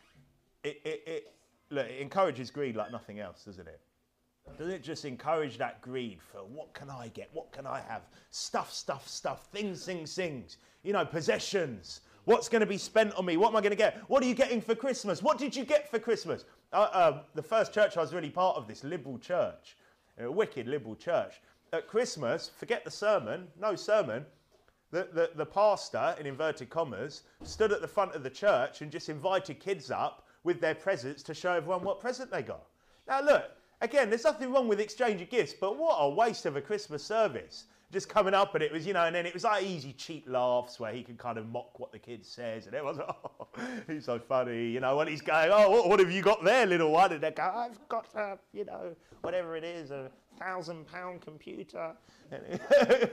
it, it, it, look, it encourages greed like nothing else, doesn't it? Doesn't it just encourage that greed for what can I get? What can I have? Stuff, stuff, stuff. Things, things, things. You know, possessions. What's going to be spent on me? What am I going to get? What are you getting for Christmas? What did you get for Christmas? Uh, uh, the first church I was really part of, this liberal church, a wicked liberal church. At Christmas, forget the sermon, no sermon. The, the, the pastor, in inverted commas, stood at the front of the church and just invited kids up with their presents to show everyone what present they got. Now look, again, there's nothing wrong with exchanging gifts, but what a waste of a Christmas service. Just coming up and it was, you know, and then it was like easy, cheap laughs where he could kind of mock what the kid says. And everyone's like, oh, he's so funny, you know, when he's going, oh, what, what have you got there, little one? And they go, I've got, a, you know, whatever it is, a thousand pound computer. And,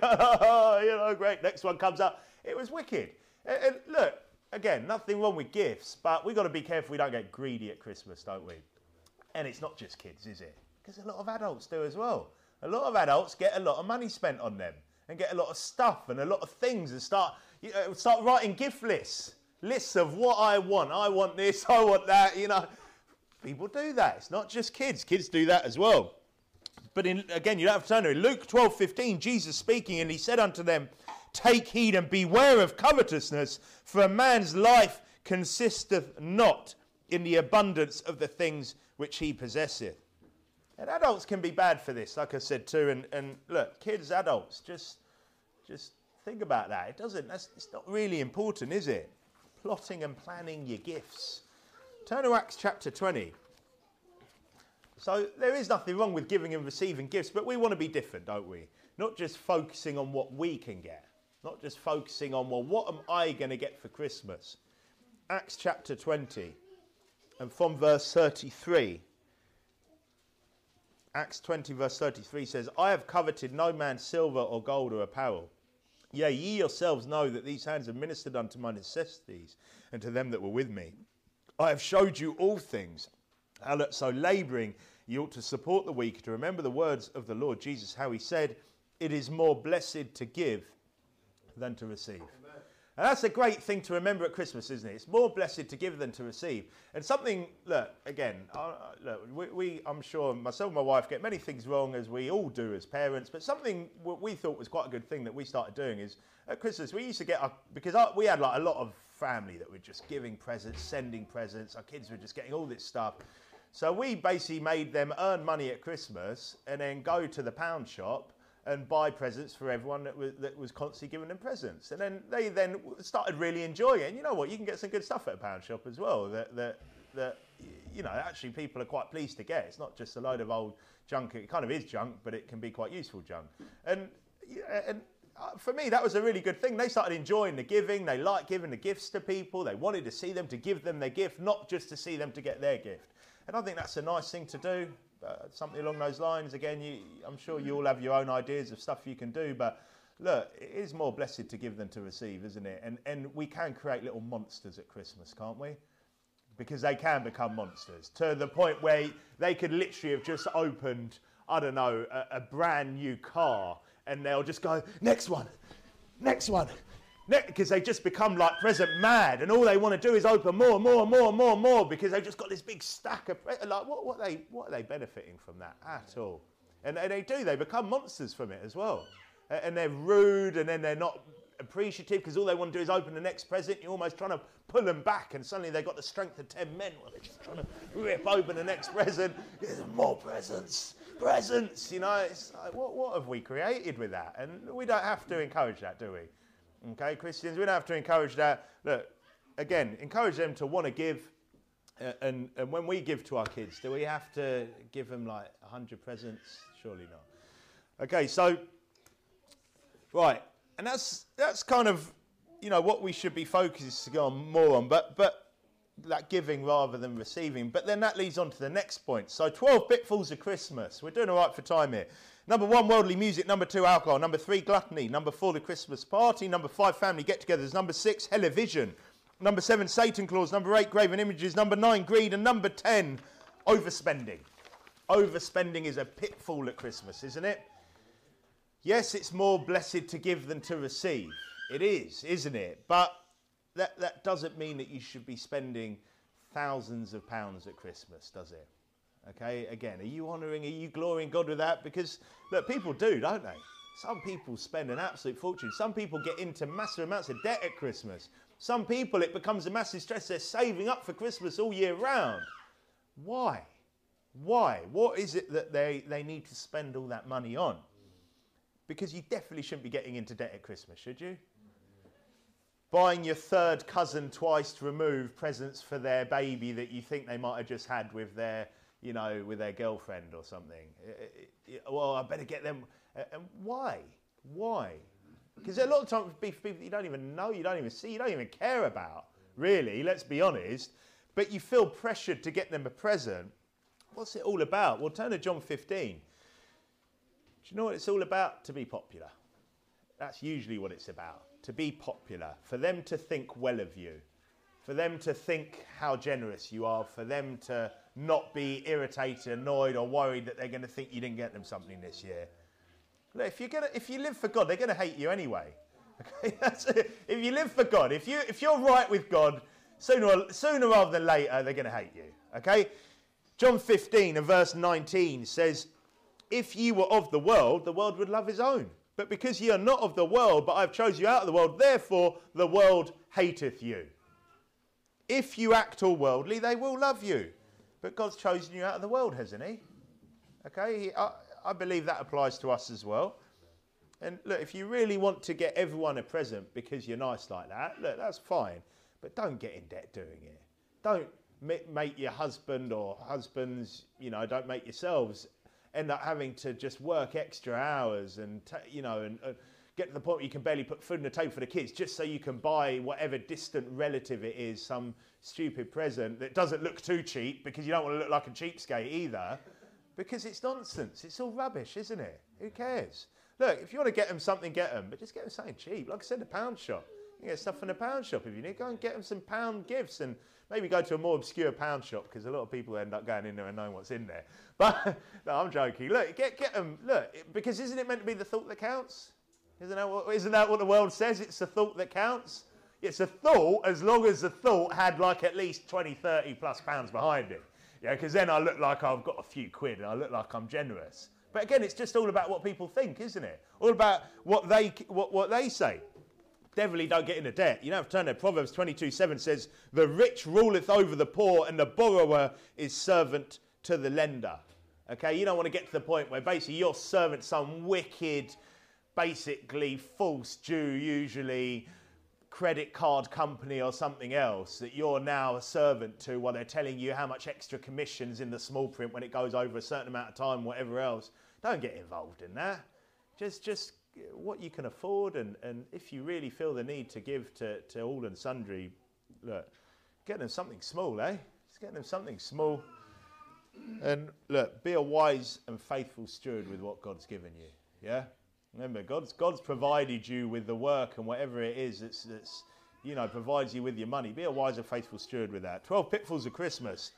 oh, you know, great. Next one comes up. It was wicked. And, and look, again, nothing wrong with gifts, but we've got to be careful we don't get greedy at Christmas, don't we? And it's not just kids, is it? Because a lot of adults do as well. A lot of adults get a lot of money spent on them and get a lot of stuff and a lot of things and start, you know, start writing gift lists. Lists of what I want. I want this, I want that, you know. People do that. It's not just kids. Kids do that as well. But in, again, you don't have to turn to it. Luke twelve fifteen, Jesus speaking, and he said unto them, take heed and beware of covetousness, for a man's life consisteth not in the abundance of the things which he possesseth. And adults can be bad for this, like I said too. And, and look, kids, adults, just just think about that. It doesn't, that's, it's not really important, is it? Plotting and planning your gifts. Turn to Acts chapter twenty. So there is nothing wrong with giving and receiving gifts, but we want to be different, don't we? Not just focusing on what we can get. Not just focusing on, well, what am I going to get for Christmas? Acts chapter twenty, and from verse thirty-three. Acts twenty verse thirty-three says, I have coveted no man's silver or gold or apparel. Yea, ye yourselves know that these hands have ministered unto my necessities and to them that were with me. I have showed you all things. How that so labouring ye ought to support the weak, to remember the words of the Lord Jesus, how he said, it is more blessed to give than to receive. And that's a great thing to remember at Christmas, isn't it? It's more blessed to give than to receive. And something, look, again, uh, look, we, we, I'm sure myself and my wife get many things wrong, as we all do as parents, but something we thought was quite a good thing that we started doing is, at Christmas, we used to get, our, because our, we had like a lot of family that were just giving presents, sending presents, our kids were just getting all this stuff. So we basically made them earn money at Christmas and then go to the pound shop and buy presents for everyone that was, that was constantly giving them presents. And then they then started really enjoying it. And you know what? You can get some good stuff at a pound shop as well that, that, that you know, actually people are quite pleased to get. It's not just a load of old junk. It kind of is junk, but it can be quite useful junk. And, and for me, that was a really good thing. They started enjoying the giving. They liked giving the gifts to people. They wanted to see them to give them their gift, not just to see them to get their gift. And I think that's a nice thing to do. Uh, something along those lines. Again, you, I'm sure you all have your own ideas of stuff you can do, but look, it is more blessed to give than to receive, isn't it? And and we can create little monsters at Christmas, can't we? Because they can become monsters to the point where they could literally have just opened, I don't know, a, a brand new car, and they'll just go, next one, next one. Because they just become like present mad, and all they want to do is open more and more and more and more and more, because they've just got this big stack of presents. Like, what, what, are they, what are they benefiting from that at all? And, and they do, they become monsters from it as well. And they're rude, and then they're not appreciative, because all they want to do is open the next present. You're almost trying to pull them back, and suddenly they've got the strength of ten men. Well, they're just trying to rip open the next present. There's more presents, presents, you know. It's like, what, what have we created with that? And we don't have to encourage that, do we? Okay, Christians, we don't have to encourage that. Look, again, encourage them to want to give. Uh, and, and when we give to our kids, do we have to give them like one hundred presents? Surely not. Okay, so, right. And that's that's kind of, you know, what we should be focusing on more on. But, but that giving rather than receiving. But then that leads on to the next point. So twelve pitfalls of Christmas. We're doing all right for time here. Number one, worldly music. Number two, alcohol. Number three, gluttony. Number four, the Christmas party. Number five, family get-togethers. Number six, television. Number seven, Satan clause. Number eight, graven images. Number nine, greed. And number ten, overspending. Overspending is a pitfall at Christmas, isn't it? Yes, it's more blessed to give than to receive. It is, isn't it? But that, that doesn't mean that you should be spending thousands of pounds at Christmas, does it? Okay, again, are you honouring, are you glorying God with that? Because, look, people do, don't they? Some people spend an absolute fortune. Some people get into massive amounts of debt at Christmas. Some people, it becomes a massive stress. They're saving up for Christmas all year round. Why? Why? What is it that they, they need to spend all that money on? Because you definitely shouldn't be getting into debt at Christmas, should you? Buying your third cousin twice removed presents for their baby that you think they might have just had with their, you know, with their girlfriend or something. It, it, well, I better get them. And why? Why? Because a lot of times people you don't even know, you don't even see, you don't even care about, really, let's be honest. But you feel pressured to get them a present. What's it all about? Well, turn to John fifteen. Do you know what it's all about? To be popular. That's usually what it's about. To be popular. For them to think well of you. For them to think how generous you are. For them to not be irritated, annoyed or worried that they're going to think you didn't get them something this year. Look, if you're gonna, if you live for God, they're going to hate you anyway. Okay, that's it. If you live for God, if you if you're right with God, sooner or, sooner rather than later, they're going to hate you. Okay, John fifteen and verse nineteen says, "If you were of the world, the world would love his own. But because ye are not of the world, but I have chosen you out of the world, therefore the world hateth you. If you act all worldly, they will love you. But God's chosen you out of the world, hasn't he? Okay, he, I, I believe that applies to us as well. And look, if you really want to get everyone a present because you're nice like that, look, that's fine. But don't get in debt doing it. Don't make your husband or husbands, you know, don't make yourselves end up having to just work extra hours and, t- you know, and uh, get to the point where you can barely put food on the table for the kids just so you can buy whatever distant relative it is some stupid present that doesn't look too cheap because you don't want to look like a cheapskate either, because it's nonsense. It's all rubbish, isn't it? Who cares? Look, if you want to get them something, get them, but just get them something cheap. Like I said, the pound shop. You can get stuff from the pound shop if you need. Go and get them some pound gifts and maybe go to a more obscure pound shop because a lot of people end up going in there and knowing what's in there. But no, I'm joking. Look, get get them. Look, because isn't it meant to be the thought that counts? Isn't that what, isn't that what the world says? It's the thought that counts. It's a thought as long as the thought had like at least twenty, thirty plus pounds behind it. Yeah, because then I look like I've got a few quid and I look like I'm generous. But again, it's just all about what people think, isn't it? All about what they what, what they say. Definitely don't get into debt. You don't have to turn there. Proverbs twenty-two seven says, "The rich ruleth over the poor, and the borrower is servant to the lender." Okay, you don't want to get to the point where basically you're servant to some wicked, basically false Jew, usually credit card company or something else, that you're now a servant to while they're telling you how much extra commissions in the small print when it goes over a certain amount of time, whatever else. Don't get involved in that. Just, just what you can afford, and, and if you really feel the need to give to, to all and sundry, look, get them something small, eh? Just get them something small. And look, be a wise and faithful steward with what God's given you, yeah? Remember, God's God's provided you with the work and whatever it is that's, that's, you know, provides you with your money. Be a wise and faithful steward with that. twelve pitfalls of Christmas.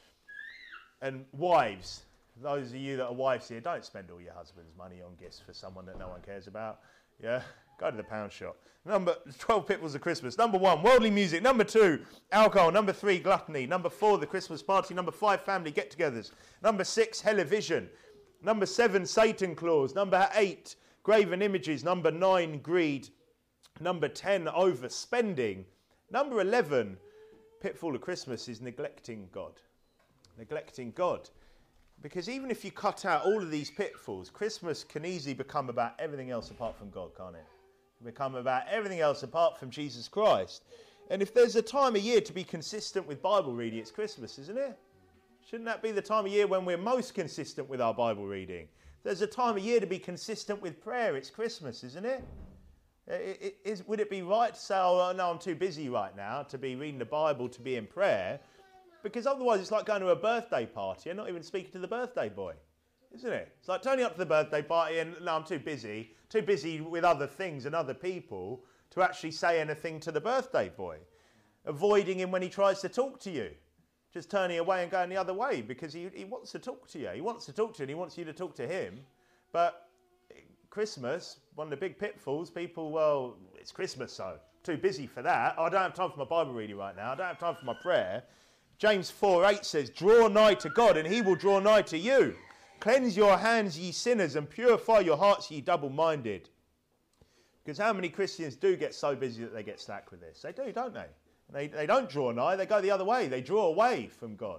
And wives, those of you that are wives here, don't spend all your husband's money on gifts for someone that no one cares about. Yeah, go to the pound shop. Number twelve pitfalls of Christmas. Number one, worldly music. Number two, alcohol. Number three, gluttony. Number four, the Christmas party. Number five, family get-togethers. Number six, television. Number seven, Satan clause. Number eight, graven images. Number nine, greed. Number ten, overspending. Number eleven, pitfall of Christmas is neglecting God. Neglecting God. Because even if you cut out all of these pitfalls, Christmas can easily become about everything else apart from God, can't it? It can become about everything else apart from Jesus Christ. And if there's a time of year to be consistent with Bible reading, it's Christmas, isn't it? Shouldn't that be the time of year when we're most consistent with our Bible reading? There's a time of year to be consistent with prayer. It's Christmas, isn't it? It, it, is, would it be right to say, oh, no, I'm too busy right now to be reading the Bible, to be in prayer? Because otherwise it's like going to a birthday party and not even speaking to the birthday boy, isn't it? It's like turning up to the birthday party and, no, I'm too busy, too busy with other things and other people to actually say anything to the birthday boy. Avoiding him when he tries to talk to you. Just turning away and going the other way because he, he wants to talk to you. He wants to talk to you and he wants you to talk to him. But Christmas, one of the big pitfalls, people, well, it's Christmas, so too busy for that. Oh, I don't have time for my Bible reading right now. I don't have time for my prayer. James four eight says, draw nigh to God and he will draw nigh to you. Cleanse your hands, ye sinners, and purify your hearts, ye double-minded. Because how many Christians do get so busy that they get slack with this? They do, don't they? They, they don't draw nigh, they go the other way. They draw away from God.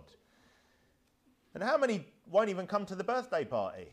And how many won't even come to the birthday party?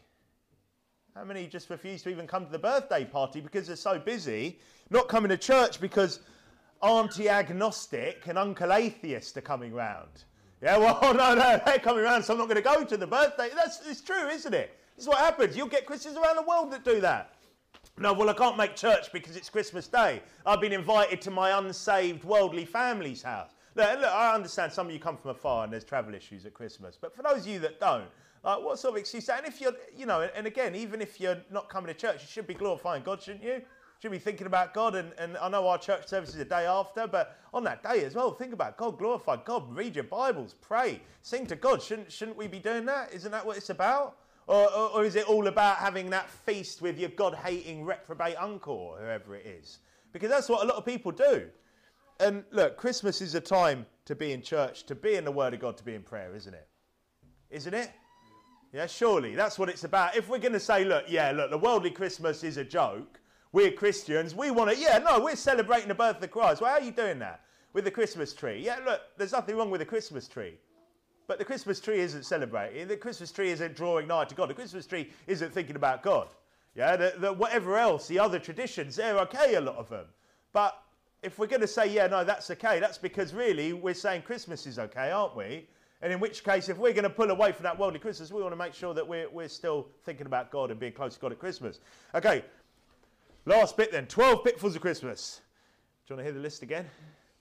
How many just refuse to even come to the birthday party because they're so busy, not coming to church because Auntie Agnostic and Uncle Atheist are coming round? Yeah, well, no, no, they're coming round, so I'm not going to go to the birthday. That's it's true, isn't it? This is what happens. You'll get Christians around the world that do that. No, well, I can't make church because it's Christmas Day. I've been invited to my unsaved worldly family's house. Look, look, I understand some of you come from afar and there's travel issues at Christmas. But for those of you that don't, like, what sort of excuse? And if you're, you know, and again, even if you're not coming to church, you should be glorifying God, shouldn't you? Should be thinking about God. And, and I know our church service is the day after, but on that day as well, think about God, glorify God, read your Bibles, pray, sing to God. Shouldn't, shouldn't we be doing that? Isn't that what it's about? Or, or, or is it all about having that feast with your God-hating reprobate uncle or whoever it is? Because that's what a lot of people do. And look, Christmas is a time to be in church, to be in the Word of God, to be in prayer, isn't it? Isn't it? Yeah, surely. That's what it's about. If we're going to say, look, yeah, look, the worldly Christmas is a joke. We're Christians. We want to, yeah, no, we're celebrating the birth of Christ. Well, how are you doing that? With the Christmas tree? Yeah, look, there's nothing wrong with the Christmas tree. But the Christmas tree isn't celebrating. The Christmas tree isn't drawing nigh to God. The Christmas tree isn't thinking about God. Yeah, the, the, whatever else, the other traditions, they're okay, a lot of them. But if we're going to say, yeah, no, that's okay, that's because really we're saying Christmas is okay, aren't we? And in which case, if we're going to pull away from that worldly Christmas, we want to make sure that we're, we're still thinking about God and being close to God at Christmas. Okay, last bit then, twelve pitfalls of Christmas. Do you want to hear the list again?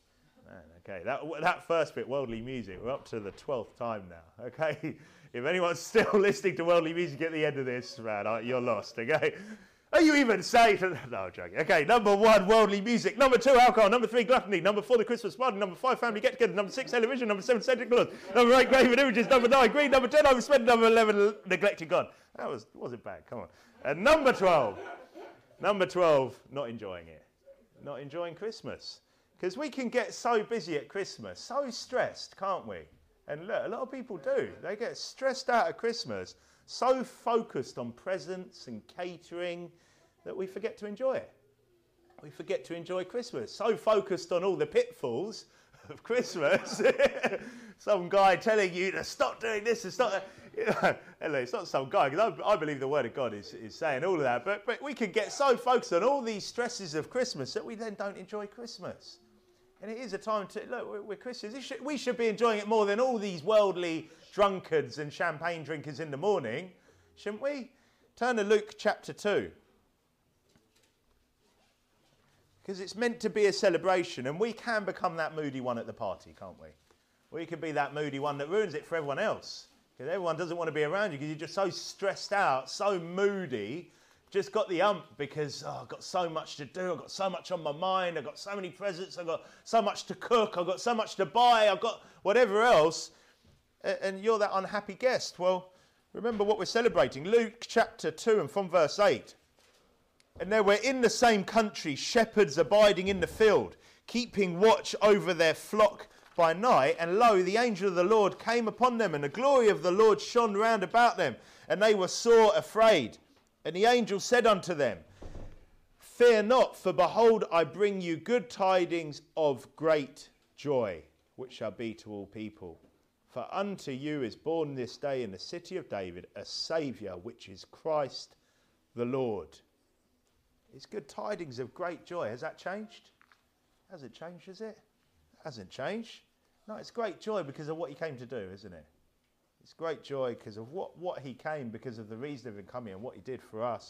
Okay, that, that first bit, worldly music, we're up to the twelfth time now, okay? If anyone's still listening to worldly music at the end of this, man, you're lost, okay? Are you even safe? No, I'm joking. Okay, number one, worldly music. Number two, alcohol. Number three, gluttony. Number four, the Christmas party. Number five, family get-together. Number six, television. Number seven, Santa Claus. Number eight, graven images. Number nine, greed. Number ten, overspending. Number eleven, neglecting God. That was, wasn't bad, come on. And number twelve, number twelve, not enjoying it. Not enjoying Christmas. Because we can get so busy at Christmas, so stressed, can't we? And look, a lot of people do. They get stressed out at Christmas, so focused on presents and catering that we forget to enjoy it. We forget to enjoy Christmas. So focused on all the pitfalls of Christmas. Some guy telling you to stop doing this and stop that. You know, it's not some guy, because I, I believe the Word of God is, is saying all of that. But, but we can get so focused on all these stresses of Christmas that we then don't enjoy Christmas. And it is a time to, look, we're, we're Christians. Should, we should be enjoying it more than all these worldly drunkards and champagne drinkers in the morning, shouldn't we? Turn to Luke chapter two. Because it's meant to be a celebration, and we can become that moody one at the party, can't we? We can be that moody one that ruins it for everyone else. Because everyone doesn't want to be around you because you're just so stressed out, so moody, just got the ump because oh, I've got so much to do, I've got so much on my mind, I've got so many presents, I've got so much to cook, I've got so much to buy, I've got whatever else, and you're that unhappy guest. Well, remember what we're celebrating. Luke chapter two and from verse eight. And there were in the same country shepherds abiding in the field, keeping watch over their flock by night. And lo, the angel of the Lord came upon them, and the glory of the Lord shone round about them, and they were sore afraid. And the angel said unto them, fear not, for behold, I bring you good tidings of great joy, which shall be to all people. For unto you is born this day in the city of David a Saviour, which is Christ the Lord. It's good tidings of great joy. Has that changed? Hasn't changed, has it? Hasn't changed. No, it's great joy because of what he came to do, isn't it? It's great joy because of what, what he came, because of the reason of him coming and what he did for us.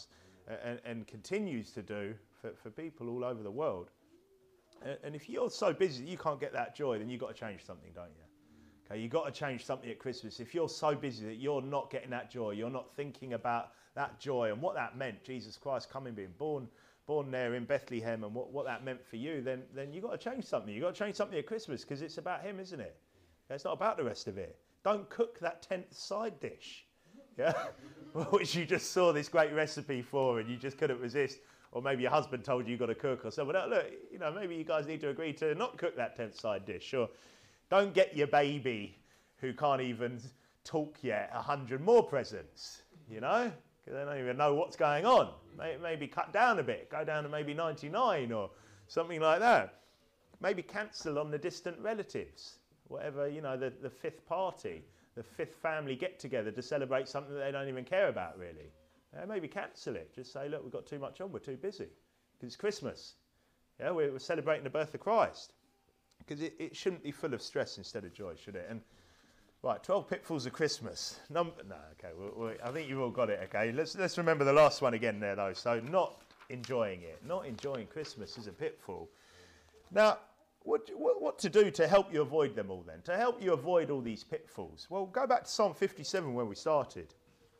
and, and continues to do for, for people all over the world. And, and if you're so busy that you can't get that joy, then you've got to change something, don't you? Okay, you've got to change something at Christmas. If you're so busy that you're not getting that joy, you're not thinking about that joy and what that meant, Jesus Christ coming, being born born there in Bethlehem, and what, what that meant for you, then, then you've got to change something. You've got to change something at Christmas, because it's about him, isn't it? It's not about the rest of it. Don't cook that tenth side dish, yeah, which you just saw this great recipe for and you just couldn't resist. Or maybe your husband told you you've got to cook, or someone else. Look, you know, maybe you guys need to agree to not cook that tenth side dish. Or don't get your baby, who can't even talk yet, a hundred more presents, you know, because they don't even know what's going on. Maybe cut down a bit, go down to maybe ninety-nine or something like that. Maybe cancel on the distant relatives, whatever, you know, the, the fifth party, the fifth family get together to celebrate something that they don't even care about, really. Uh, maybe cancel it. Just say, look, we've got too much on, we're too busy. Because it's Christmas. Yeah, we're, we're celebrating the birth of Christ. Because it, it shouldn't be full of stress instead of joy, should it? And right, twelve pitfalls of Christmas. Number, no, okay, we'll, we'll, I think you've all got it, okay? Let's, let's remember the last one again there, though. So not enjoying it. Not enjoying Christmas is a pitfall. Now, what, what, what to do to help you avoid them all then? To help you avoid all these pitfalls? Well, go back to Psalm fifty-seven where we started.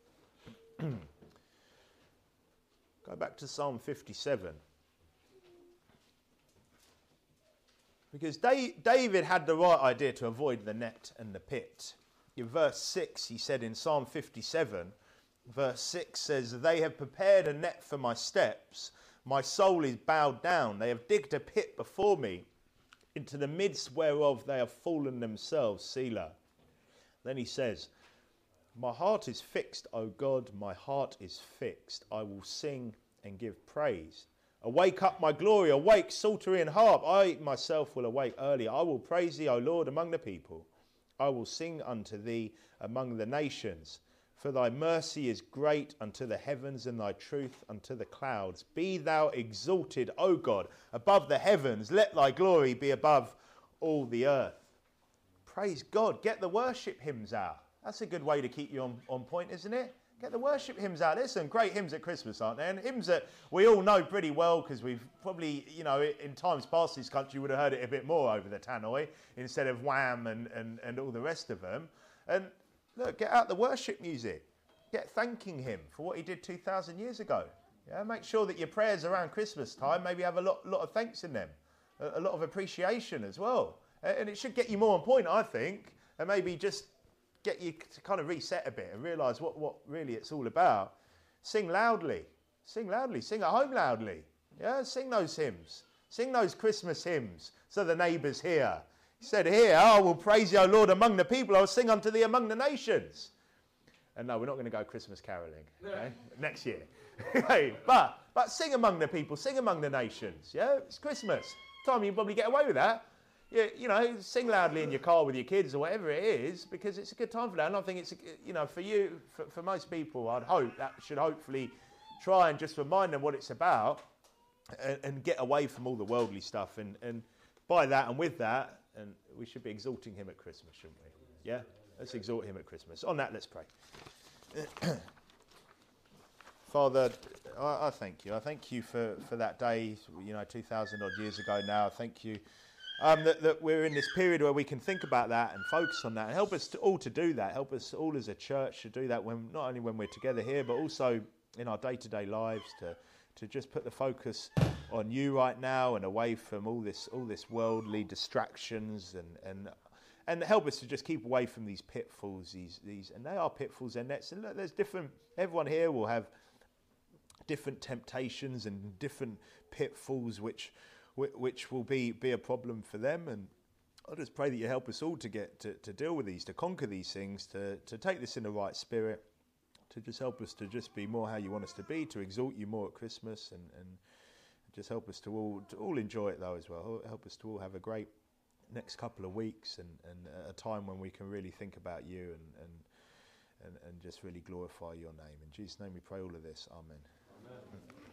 Go back to Psalm fifty-seven. Because David had the right idea to avoid the net and the pit. In verse six, he said in Psalm fifty-seven, verse six says, "They have prepared a net for my steps. My soul is bowed down. They have digged a pit before me, into the midst whereof they have fallen themselves." Selah. Then he says, "My heart is fixed, O God, my heart is fixed. I will sing and give praise. Awake up, my glory, awake, psaltery and harp. I myself will awake early. I will praise thee, O Lord, among the people. I will sing unto thee among the nations. For thy mercy is great unto the heavens, and thy truth unto the clouds. Be thou exalted, O God, above the heavens. Let thy glory be above all the earth." Praise God. Get the worship hymns out. That's a good way to keep you on, on point, isn't it? Get the worship hymns out. There's some great hymns at Christmas, aren't there? And hymns that we all know pretty well, because we've probably, you know, in times past this country would have heard it a bit more over the tannoy instead of Wham and, and, and all the rest of them. And look, get out the worship music. Get thanking him for what he did two thousand years ago. Yeah, make sure that your prayers around Christmas time maybe have a lot, lot of thanks in them, a, a lot of appreciation as well. And it should get you more on point, I think, and maybe just get you to kind of reset a bit and realise what, what really it's all about. Sing loudly. Sing loudly. Sing at home loudly. Yeah, sing those hymns. Sing those Christmas hymns so the neighbours hear. He said, "Here, I will praise you, O Lord, among the people. I will sing unto thee among the nations." And no, we're not going to go Christmas caroling, okay? Next year. Okay, but, but sing among the people. Sing among the nations. Yeah, it's Christmas. Time you can probably get away with that. You, you know, sing loudly in your car with your kids or whatever it is, because it's a good time for that. And I think it's, you know, for you, for, for most people, I'd hope that should hopefully try and just remind them what it's about, and, and get away from all the worldly stuff. And, and by that and with that, and we should be exalting him at Christmas, shouldn't we? Yeah? Let's exalt him at Christmas. On that, let's pray. Father, I, I thank you. I thank you for, for that day, you know, two thousand odd years ago now. I thank you. Um, that, that we're in this period where we can think about that and focus on that, and help us to, all to do that. Help us all as a church to do that, when not only when we're together here, but also in our day-to-day lives, to to just put the focus on you right now and away from all this all this worldly distractions, and and and help us to just keep away from these pitfalls. These these and they are pitfalls and nets. And look, there's different. Everyone here will have different temptations and different pitfalls, which. which will be, be a problem for them. And I just pray that you help us all to get to, to deal with these, to conquer these things, to, to take this in the right spirit, to just help us to just be more how you want us to be, to exalt you more at Christmas, and, and just help us to all to all enjoy it though as well. Help us to all have a great next couple of weeks, and, and a time when we can really think about you, and, and, and, and just really glorify your name. In Jesus' name we pray all of this. Amen. Amen.